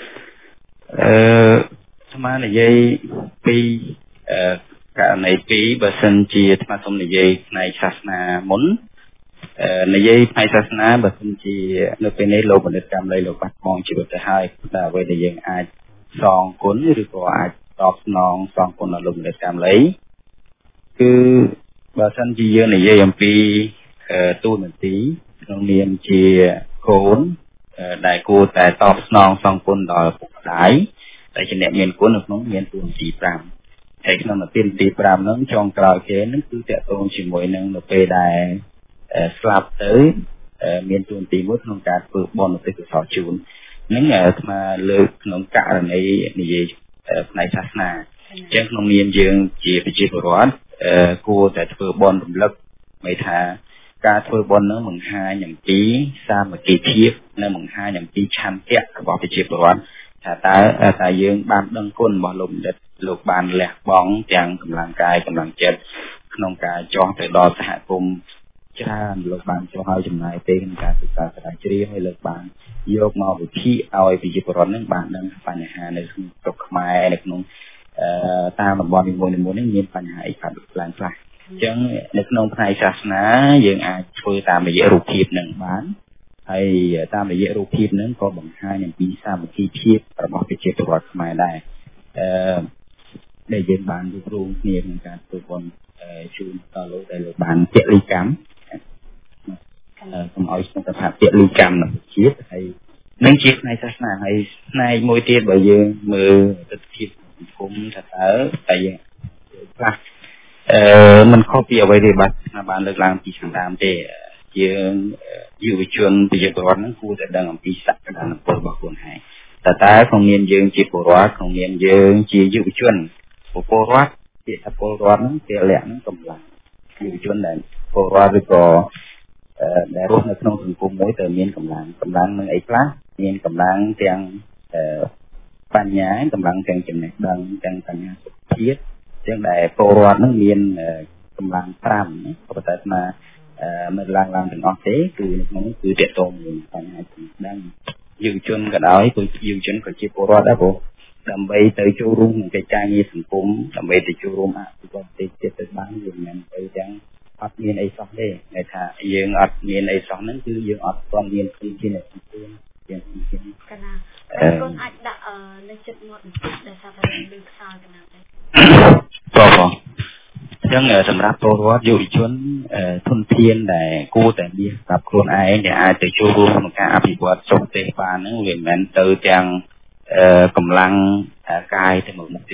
ស្មាននិយាយពីអឺករណីពីរបើសិនជាថ្មសូមនិយាយផ្នែកសាសនាមុនអឺនិយាយផ្នែកសាសនាបើសិនជានៅពេលនេះលោកបណ្ឌិតកម្មលីលោកបាត់បង់ជីវិតទៅហើយតែអ្វីដែលយើងអាចសងគុណឬក៏អាចតបស្នងសងគុណដល់លោកបណ្ឌិតកម្មលីគឺបើសិនជាយើងនិយាយអំពីទូនាទីក្នុងនាមជាកូនដែលគួរតែតបស្នងសងគុណដល់ពុកម្ដាយតែជាអ្នកមានគុណនៅក្នុងមានទូនាទីប្រាំហើយក្នុងនាទីទីប្រាំហ្នឹងចុងក្រោយគេហ្នឹងគឺតកតងជាមួយនឹងនៅពេលដែលស្លាប់ទៅមានទូនាទីមួយក្នុងការធ្វើបុណ្យឧទ្ទិសកុសលជូនហ្នឹងអាត្មាលើកក្នុងករណីនិយាយផ្នែកសាសនាអញ្ចឹងក្នុងនាមយើងជាប្រជាពលរដ្ឋគួរតែធ្វើបុណ្យរំលឹកមិនថាការធ្វើបុណ្យនឹងបង្ហាញអំពីសាមគ្គីភាពនិងបង្ហាញអំពីឆន្ទៈរបស់ប្រជាពលរដ្ឋថាតើតើយើងបានដឹងគុណរបស់លោកបណ្ឌិតលោកបានលះបង់ទាំងកម្លាំងកាយកម្លាំងចិត្តក្នុងការចោះទៅដល់សហគមន៍ច្រើនលោកបានចោះឲ្យចំណាយពេលក្នុងការសិក្សាស្រាវជ្រាវហើយលោកបានយកមកវិភាគឲ្យប្រជាពលរដ្ឋនឹងបានដឹងបញ្ហានៅក្នុងស្រុកខ្មែរនៅក្នុងតាមតំបន់នីមួយៗនេះមានបញ្ហាអីកើតឡើងខ្លះអញ្ចឹងនៅក្នុងផ្នែកសាសនាយើងអាចធ្វើតាមរយៈរូបភាពនឹងបានហើយតាមរយៈរូបភាពនឹងក៏បង្ហាញអំពីសាមគ្គីភាពរបស់ប្រជាពលរដ្ឋខ្មែរដែរអឺដែលយើងបានរួបរวมគ្នាក្នុងការធ្វើបុណ្យជូនដល់លោកដែលលោកបានពលិកម្មកុំឲ្យស្គាល់ថាពលិកម្មនៅជាតិហើយនឹងជាផ្នែកសាសនាហើយផ្នែកមួយទៀតបើយើងមើលទស្សនវិជ្ជាសង្គមថាតើតែយើងខ្លះអឺมันខុសពីអ្វីដែលបាទបានលើកឡើងពីខាងដើមទេយើងយុវជនប្រជាពលរដ្ឋហ្នឹងគួរតែដឹងអំពីសក្តានុពលរបស់ខ្លួនឯងតើតើក្នុងនាមយើងជាពលរដ្ឋក្នុងនាមយើងជាយុវជនពលរដ្ឋជាពលរដ្ឋហ្នឹងជាលក្ខណៈកម្លាំងយុវជនដែលពលរដ្ឋឬក៏ដែលរស់នៅក្នុងសង្គមមួយទៅមានកម្លាំងកម្លាំងនឹងអីខ្លះមានកម្លាំងទាំងបញ្ញាកម្លាំងទាំងចំណេះដឹងទាំងបញ្ញាសុខភាពទាំងដែលពលរដ្ឋនឹងមានកម្លាំងប្រាំក៏ប៉ុន្តែស្មាមិនឡើងឡើងទាំងអស់ទេគឺក្នុងគឺតកតងនឹងបញ្ហាចំណេះដឹងយុវជនក៏ដោយគឺយុវជនក៏ជាពលរដ្ឋដែរព្រោះដើម្បីទៅចូលរួមក្នុងកិច្ចការងារសង្គមដើម្បីទៅចូលរួមអភិវឌ្ឍប្រទេសជាតិទៅបានយើងមិនទៅទាំងអត់មានអីសោះទេតែថាយើងអត់មានអីសោះហ្នឹងគឺយើងអត់ទាន់មានពីជាអ្នកសង្គមជាជាកណាតែកូនអាចដាក់នៅចិត្តមាត់បន្តិចដែលថាតែលើខ្សោយកណាដែរបងបងអញ្ចឹងសម្រាប់ពលរដ្ឋយុវជនធនធានដែលគួរតែមានសម្រាប់ខ្លួនឯងដែលអាចទៅចូលរួមក្នុងការអភិវឌ្ឍសុខទេបានហ្នឹងវាមិនមែនទៅទាំងកម្លាំងកាយទៅមុខទេ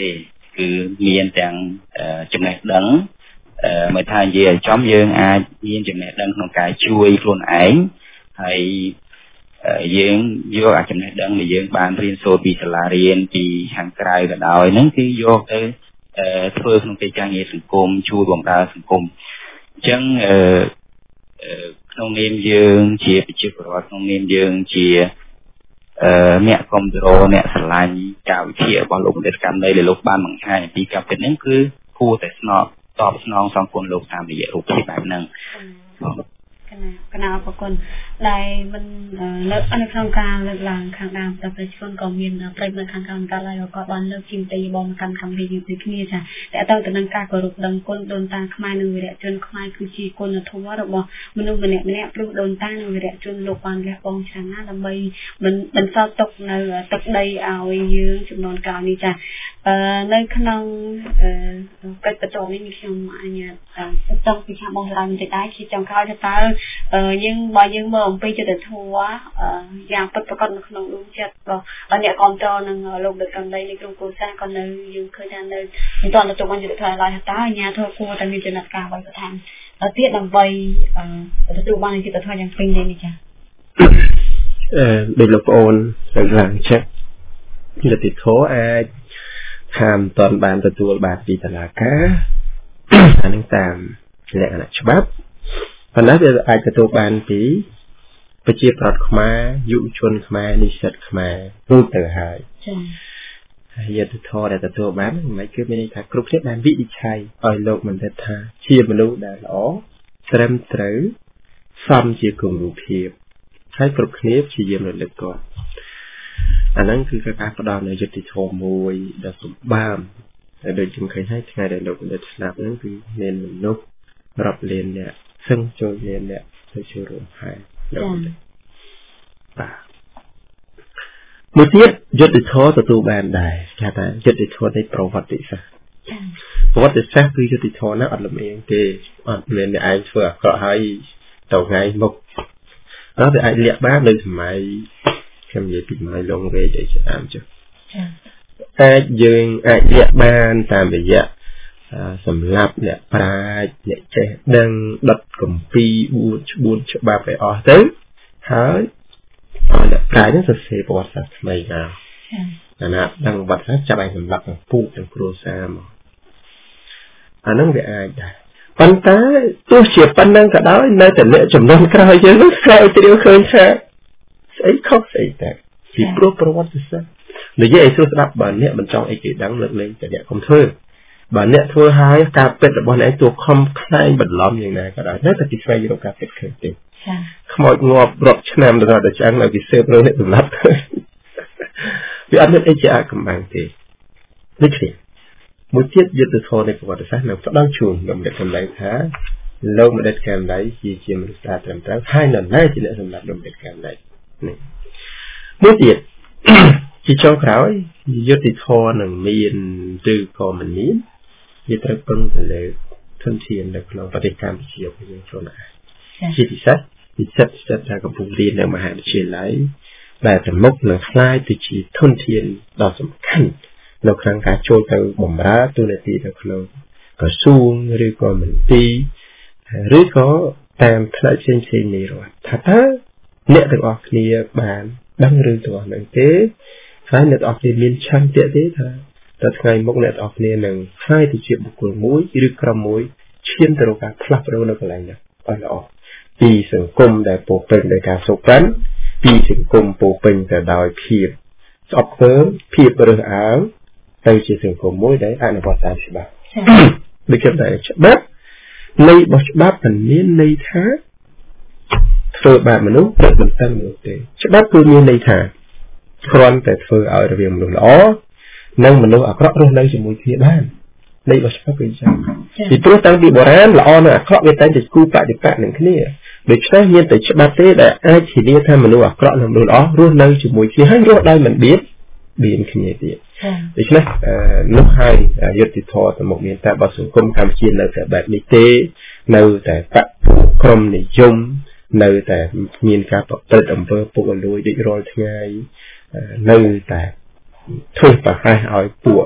គឺមានទាំងចំណេះដឹងមើលថានិយាយឲ្យចំយើងអាចមានចំណេះដឹងក្នុងការជួយខ្លួនឯងហើយយើងយកអាចំណេះដឹងដែលយើងបានរៀនសូត្រពីសាលារៀនពីខាងក្រៅក៏ដោយហ្នឹងគឺយកទៅធ្វើក្នុងកិច្ចការងារសង្គមជួយបម្រើសង្គមអញ្ចឹងក្នុងនាមយើងជាប្រជាពលរដ្ឋក្នុងនាមយើងជាអ្នកគ្រប់គ្រងអ្នកស្រឡាញ់ការវិភាគរបស់លោកបណ្ឌិតកម្មន័យដែលលោកបានបង្ហាញអំពីការពិតហ្នឹងគឺគួរតែស្នប់តបស្នងសងគុណលោកតាមរយៈរូបភាពបែបហ្នឹងកណាកណាអរគុណដែលមិនលើកនៅក្នុងការលើកឡើងខាងដើមតែប្រជាជនក៏មានប្រិយមិត្តខាងកម្មការហើយក៏បានលើកជាទីបងកាន់កម្មវិធីដូចគ្នាចាតែទៅទៅនឹងការគោរពដឹងគុណដូនតាខ្មែរនិងវីរៈជនខ្មែរគឺជាគុណធម៌របស់មនុស្សម្នាក់ម្នាក់ព្រោះដូនតានិងវីរៈជនលោកបានលះបង់ច្រើនណាស់ដើម្បីបន្សល់ទុកនៅទឹកដីឲ្យយើងចំនួនក្រោយនេះចានៅក្នុងកិច្ចប្រជុំនេះខ្ញុំអញ្ញាតចង់ពីខាងបងស្រាវបន្តិចដែរជាចុងក្រោយទៅតើយើងបើយើងមើលអំពីចិត្តធម៌យ៉ាងពិតប្រាកដនៅក្នុងដួងចិត្តរបស់អ្នកគ្រប់គ្រងនឹងលោកដឹកកម្មដីនៃក្រុមគ្រួសារក៏នៅយើងឃើញថានៅមិនទាន់ទទួលបានយុត្តិធម៌ឡើយតើអាជ្ញាធរគួរតែមានចំណាត់ការអ្វីបន្ថែមទៀតដើម្បីទទួលបានយុត្តិធម៌យ៉ាងពេញលេញនេះចា៎អឺដូចលោកប្អូនលើកឡើងចិត្តយុត្តិធម៌អាចថាមិនទាន់បានទទួលបានពីតុលាការអានឹងតាមលក្ខណៈច្បាប់ប៉ុន្តែវាអាចទទួលបានពីប្រជាប្រដ្ឋខ្មែរយុវជនខ្មែរនិស្សិតខ្មែរទូទៅហើយចា៎យុត្តិធម៌ដែលទទួលបានមិនគឺមានន័យថាគ្រប់គ្នាបានវិនិច្ឆ័យឲ្យលោកមិនថាថាជាមនុស្សដែលល្អត្រឹមត្រូវសមជាគំរូភាពហើយគ្រប់គ្នាព្យាយាមរលឹកគាត់អាហ្នឹងគឺការផ្ដល់នូវយុត្តិធម៌មួយដ៏សម្បើមដែលដូចខ្ញុំឃើញហើយថ្ងៃដែលលោកបណ្ឌិតស្លាប់ហ្នឹងគឺមានមនុស្សរាប់លានអ្នកសឹងចូលលានអ្នកទៅចូលរួមហើយលោកបណ្ឌិតបាទមួយទៀតយុត្តិធម៌ទទួលបានដែរគេថាយុត្តិធម៌នៃប្រវត្តិសាស្ត្រប្រវត្តិសាស្ត្រគឺយុត្តិធម៌ណាអត់លំអៀងទេអត់មានអ្នកឯងធ្វើអាក្រក់ហើយទៅថ្ងៃមុខអត់តែអាចលាក់បាននៅសម័យខ្ញុំនិយាយពីម៉ៃឡុងវេអីជាដើមចុះអាចយើងអាចលាក់បានតាមរយៈសម្រាប់អ្នកប្រាជ្ញអ្នកចេះដឹងដុតគម្ពីរបួនច្បួនច្បាប់ឲ្យអស់ទៅហើយអ្នកប្រាជ្ញនឹងសរសេរប្រវត្តិសាស្ត្រថ្មីមកអាណាដឹងប្រវត្តិសាស្ត្រចាប់ឲ្យសម្រាប់ពូជទាំងគ្រួសារមកអានឹងវាអាចដែរប៉ុន្តែទោះជាប៉ុណ្ណឹងក៏ដោយនៅតែអ្នកចំនួនក្រោយយើងនឹងស្រាវជ្រាវឃើញថាស្អីខុសស្អីតែពីព្រោះប្រវត្តិសាស្ត្រនិយាយឲ្យស្រួលស្ដាប់បើអ្នកមិនចង់អីគេដឹងលើកលែងតែអ្នកកុំធ្វើបើអ្នកធ្វើហើយការពិតរបស់អ្នកទោះខំខ្លែងបន្លំយ៉ាងណាក៏ដោយនៅតែពីស្វែងរកការពិតឃើញទេខ្មោចងាប់រាប់ឆ្នាំទៅដល់ឆ្អឹងនៅពីសើបនោះអ្នកសម្លាប់វាអត់មានអីជាអាចកំបាំងទេនេះទេមួយទៀតយុទ្ធធម៌នៃប្រវត្តិសាស្ត្រនៅផ្ដល់ជូនលោកបណ្ឌិតសម្ដែងថាលោកបណ្ឌិតកែមដៃជាជាមនុស្សត្រឹមត្រូវហើយនៅណែជាអ្នកសម្រាប់លោកបណ្ឌិតកែមដៃនេះមួយទៀតជាចុងក្រោយយុទ្ធធម៌នឹងមានឬក៏មិនមានវាត្រូវពឹងទៅលើធនធាននៅក្នុងប្រទេសកម្ពុជារបស់យើងខ្លួនឯងជាពិសេសនិស្សិតស្ថិតនៅកំពុងរៀននៅមហាវិទ្យាល័យដែលប្រមុខនឹងខ្លាយទៅជាធនធានដ៏សំខាន់នៅក្នុងការចូលទៅបម្រើទូនាទីនៅក្នុងក្រសួងឬក៏មន្ទីរឬក៏តាមផ្នែកផ្សេងផ្សេងនៃរដ្ឋថាតើអ្នកទាំងអស់គ្នាបានដឹងរឿងទាំងអស់ហ្នឹងទេហើយអ្នកទាំងអស់គ្នាមានឆន្ទៈទេថាតើថ្ងៃមុខអ្នកទាំងអស់គ្នានឹងខ្លាយទៅជាបុគ្គលមួយឬក្រុមមួយឈានទៅរកការផ្លាស់ប្ដូរនៅកន្លែងនេះឲ្យល្អពីសង្គមដែលពោពេញដោយការសុខសាន្តពីសង្គមពោពេញទៅដោយភាពស្អប់ខ្ពើមភាពរើសអើងទៅជាសង្គមមួយដែលអនុវត្តតាមច្បាប់ដូចជាតែច្បាប់នៃរបស់ច្បាប់មិនមានន័យថាធ្វើបាបមនុស្សឬមិនតឹងមនុស្សទេច្បាប់គឺមានន័យថាគ្រាន់តែធ្វើឲ្យរវាងមនុស្សល្អនិងមនុស្សអាក្រក់រស់នៅជាមួយគ្នាបាននៃរបស់ច្បាប់គឺចឹងពីព្រោះតាំងពីបុរាណល្អនិងអាក្រក់វាតែងតែគូបដិបត្តិនឹងគ្នាដូច្នេះមានតែច្បាប់ទេដែលអាចធានាថាមនុស្សអាក្រក់និងមនុស្សល្អរស់នៅជាមួយគ្នាហើយរស់ដោយមិនបៀតបៀនគ្នាទៀតដូច្នេះនោះហើយយុត្តិធម៌ទៅមុខមានតែបើសង្គមកម្ពុជានៅតែបែបនេះទេនៅតែបកក្រុមនិយមនៅតែមានការប្រព្រឹត្តអំពើពុករលួយដូចរាល់ថ្ងៃនៅតែធ្វើប្រហែសឲ្យពួក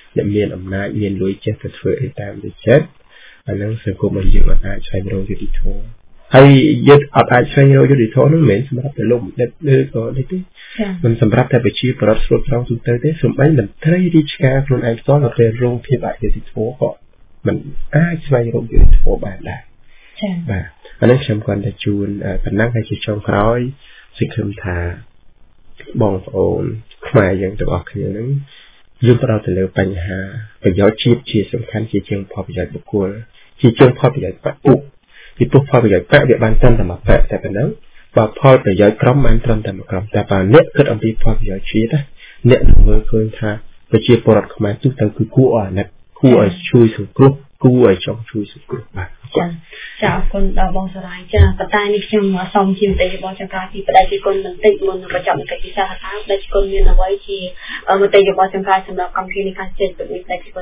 អ្នកមានអំណាចមានលុយចេះទៅធ្វើអីតាមទៅចិត្តអាហ្នឹងសង្គមរបស់យើងអាចឆ្លងរោគយុតិធម៌ហើយយើងអត់អាចឆ្លងរោគយុតិធម៌នោះមិនមែនសម្រាប់តែលោកបណ្ឌិតឬក៏នេះទេមិនសម្រាប់តែប្រជាពលរដ្ឋស្រុកស្រោងទូទៅទេសូម្បីមន្ត្រីរាជការខ្លួនឯងផ្ទាល់ក៏ត្រូវរងភាពអយុត្តិធម៌ក៏មិនអាចឆ្លងរោគយុត្តិធម៌បានដែរចា៎បាទអានេះខ្ញុំគាត់តែជូនតំណែងឲ្យជាចុងក្រោយសង្ឃឹមថាបងប្អូនខ្មែរយើងទាំងអស់គ្នានឹងយើងផ្ដោតទៅលើបញ្ហាប្រយោជន៍ជាតិជាសំខាន់ជាជាងផលប្រយោជន៍បុគ្គលជាជាងផលប្រយោជន៍បពុពីព្រោះផលប្រយោជន៍បវាបានត្រឹមតែមួយបតែប៉ុណ្ណឹងបើផលប្រយោជន៍ក្រុមបានត្រឹមតែមួយក្រុមតែបើអ្នកគិតអំពីផលប្រយោជន៍ជាតិអ្នកនឹងមើលឃើញថាប្រជាពលរដ្ឋខ្មែរទូទៅគឺគួរឲ្យអាណិតគួរឲ្យជួយសង្គ្រោះគួរឲ្យចង់ជួយសង្គ្រោះបាទចាចាអរគុណដល់បងសារាយចាប៉ុន្តែនេះខ្ញុំសូមជម្រាបរបស់ចង្ការពីបដិជគុណបន្តិចមុននឹងបញ្ចប់កិច្ចពិសាថាបដិជគុណមានអ្វីជាមតិយោបល់ចង្ការសម្រាប់កម្មវិធីនេះខាងចិត្តពីបដិជគុណ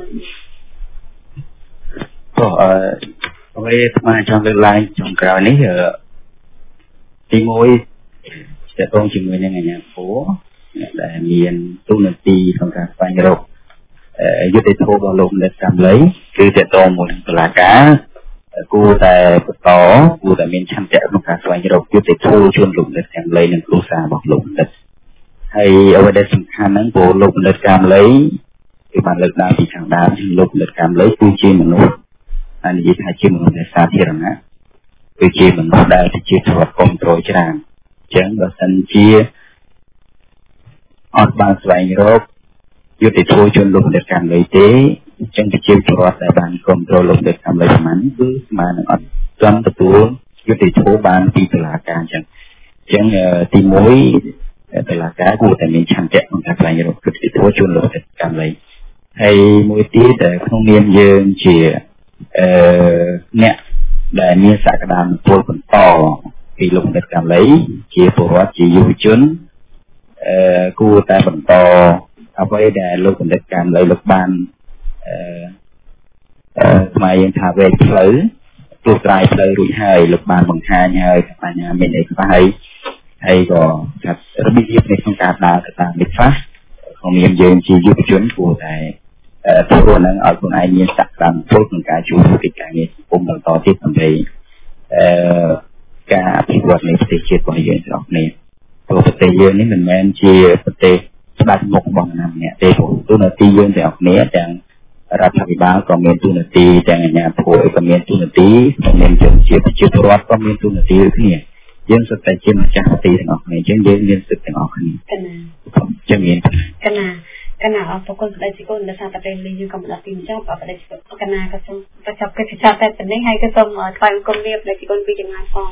ក៏អឺអ្វីស្មារតីចង់លើកឡើងចុងក្រោយនេះទីមួយតើតងជាមួយនឹងអាជ្ញាធរដែលមានទូនាទីក្នុងការស្វែងរកយុទ្ធធម៌របស់លោកអ្នកកម្មលីគឺតើតងមួយនឹងតុលាការគួរតែបន្តគួរតែមានឆន្ទៈក្នុងការស្វែងរកយុទ្ធធម៌ជូនលោកអ្នកកម្មលីនិងគ្រួសាររបស់លោកអ្នកហើយអ្វីដែលសំខាន់ហ្នឹងព្រោះលោកអ្នកកម្មលីគឺបានលើកឡើងពីខាងដើមលោកអ្នកកម្មលីគឺជាមនុស្សហើយនិយាយថាជាមនុស្សដែលសាធារណៈគឺជាមនុស្សដែលជាធម៌គ្រប់គ្រងច្រើនអញ្ចឹងបើសិនជាអត់បានស្វែងរកយុទ្ធធម៌ជូនលោកអ្នកកម្មលីទេអញ្ចឹងប្រជាពលរដ្ឋដែលបានគ្រប់គ្រងលោកអ្នកកម្មលីប្រហែលគឺស្មើនឹងអត់ទាន់ទទួលយុទ្ធធម៌បានពីតុលាការអញ្ចឹងអញ្ចឹងទីមួយតុលាការគួរតែមានឆន្ទៈក្នុងការស្វែងរកយុទ្ធធម៌ជូនលោកអ្នកកម្មលីហើយមួយទៀតក្នុងនាមយើងជាអឺអ្នកដែលមានសក្តានុពលបន្តពីលោកអ្នកកម្មលីជាពលរដ្ឋជាយុវជនអឺគួរតែបន្តអ្វីដែលលោកបណ្ឌិតកម្មលីលោកបានអឺអឺស្មារតីថាវេផ្លូវទូត្រៃផ្លូវរួចហើយលោកបានបង្ហាញហើយបញ្ញាមានអីខ្លះហើយហើយក៏ថារបៀបនេះក្នុងការដើរទៅតាមនេះខ្លះក្នុងនាមយើងជាយុវជនគួរតែធ្វើនឹងឲ្យខ្លួនឯងមានសក្តានុពលក្នុងការជួយកិច្ចការងារសង្គមបន្តទៀតដើម្បីអឺការអភិវឌ្ឍនៃប្រទេសជាតិរបស់យើងទាំងអស់គ្នាព្រោះប្រទេសយើងនេះមិនមែនជាប្រទេសស្ដេចមុខរបស់ណាម្នាក់ទេព្រោះទូនាទីយើងទាំងអស់គ្នាទាំងរដ្ឋាភិបាលក៏មានទូនាទីទាំងអាជ្ញាធរក៏មានទូនាទីក៏មានជនជាប្រជាពលរដ្ឋក៏មានទូនាទីដូចគ្នាយើងសុទ្ធតែជាម្ចាស់ប្រទេសទាំងអស់គ្នាអញ្ចឹងយើងមានសិទ្ធិទាំងអស់គ្នាកណាអញ្ចឹងមានកណាកណាអរគុណបដិជគុណដែលថាតែពេលនេះយើងក៏មិនដល់ទីចប់បដិជគុណកណាក៏សូមបញ្ចប់កិច្ចពិសាតែប៉ុណ្្នេះហើយក៏សូមថ្លែងគុំលាបបដិជគុណពីចម្ងាយផង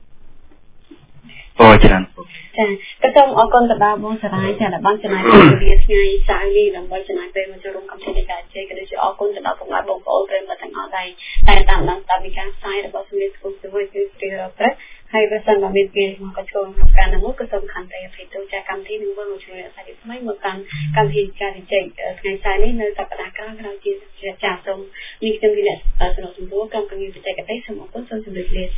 អូច្រើនចាក៏សូមអរគុណទៅដល់បងសារាយចាដែលបានចំណាយពេលវេលាថ្ងៃសៅរ៍នេះដើម្បីចំណាយពេលមកចូលរួមកម្មវិធីនៃការជែកក៏ដូចជាអរគុណទៅដល់ពុកម៉ែបងប្អូនប្រិយមិត្តទាំងអស់ដែលតែតាមដានតាមវិការផ្សាយរបស់សម្លេងស្គមជាមួយគឺពីរ៉ាប់ហើយបើសិនបើមានពេលមកក៏ចូលក្នុងការនោះក៏សូមខន្តីអភ័យទោសចាកម្មវិធីនឹងវិលមកជួយរក្សាទីថ្មីមកកាន់កម្មវិធីការជែកថ្ងៃសៅរ៍នេះនៅសប្តាហ៍ក្រោយក្រោយជាចាសូមនេះខ្ញុំវិនិច្ឆ័យសំណួរសំណួរកម្មវិធីបច្ចេកទេសសូមអរគុណសូមជម្រាបលា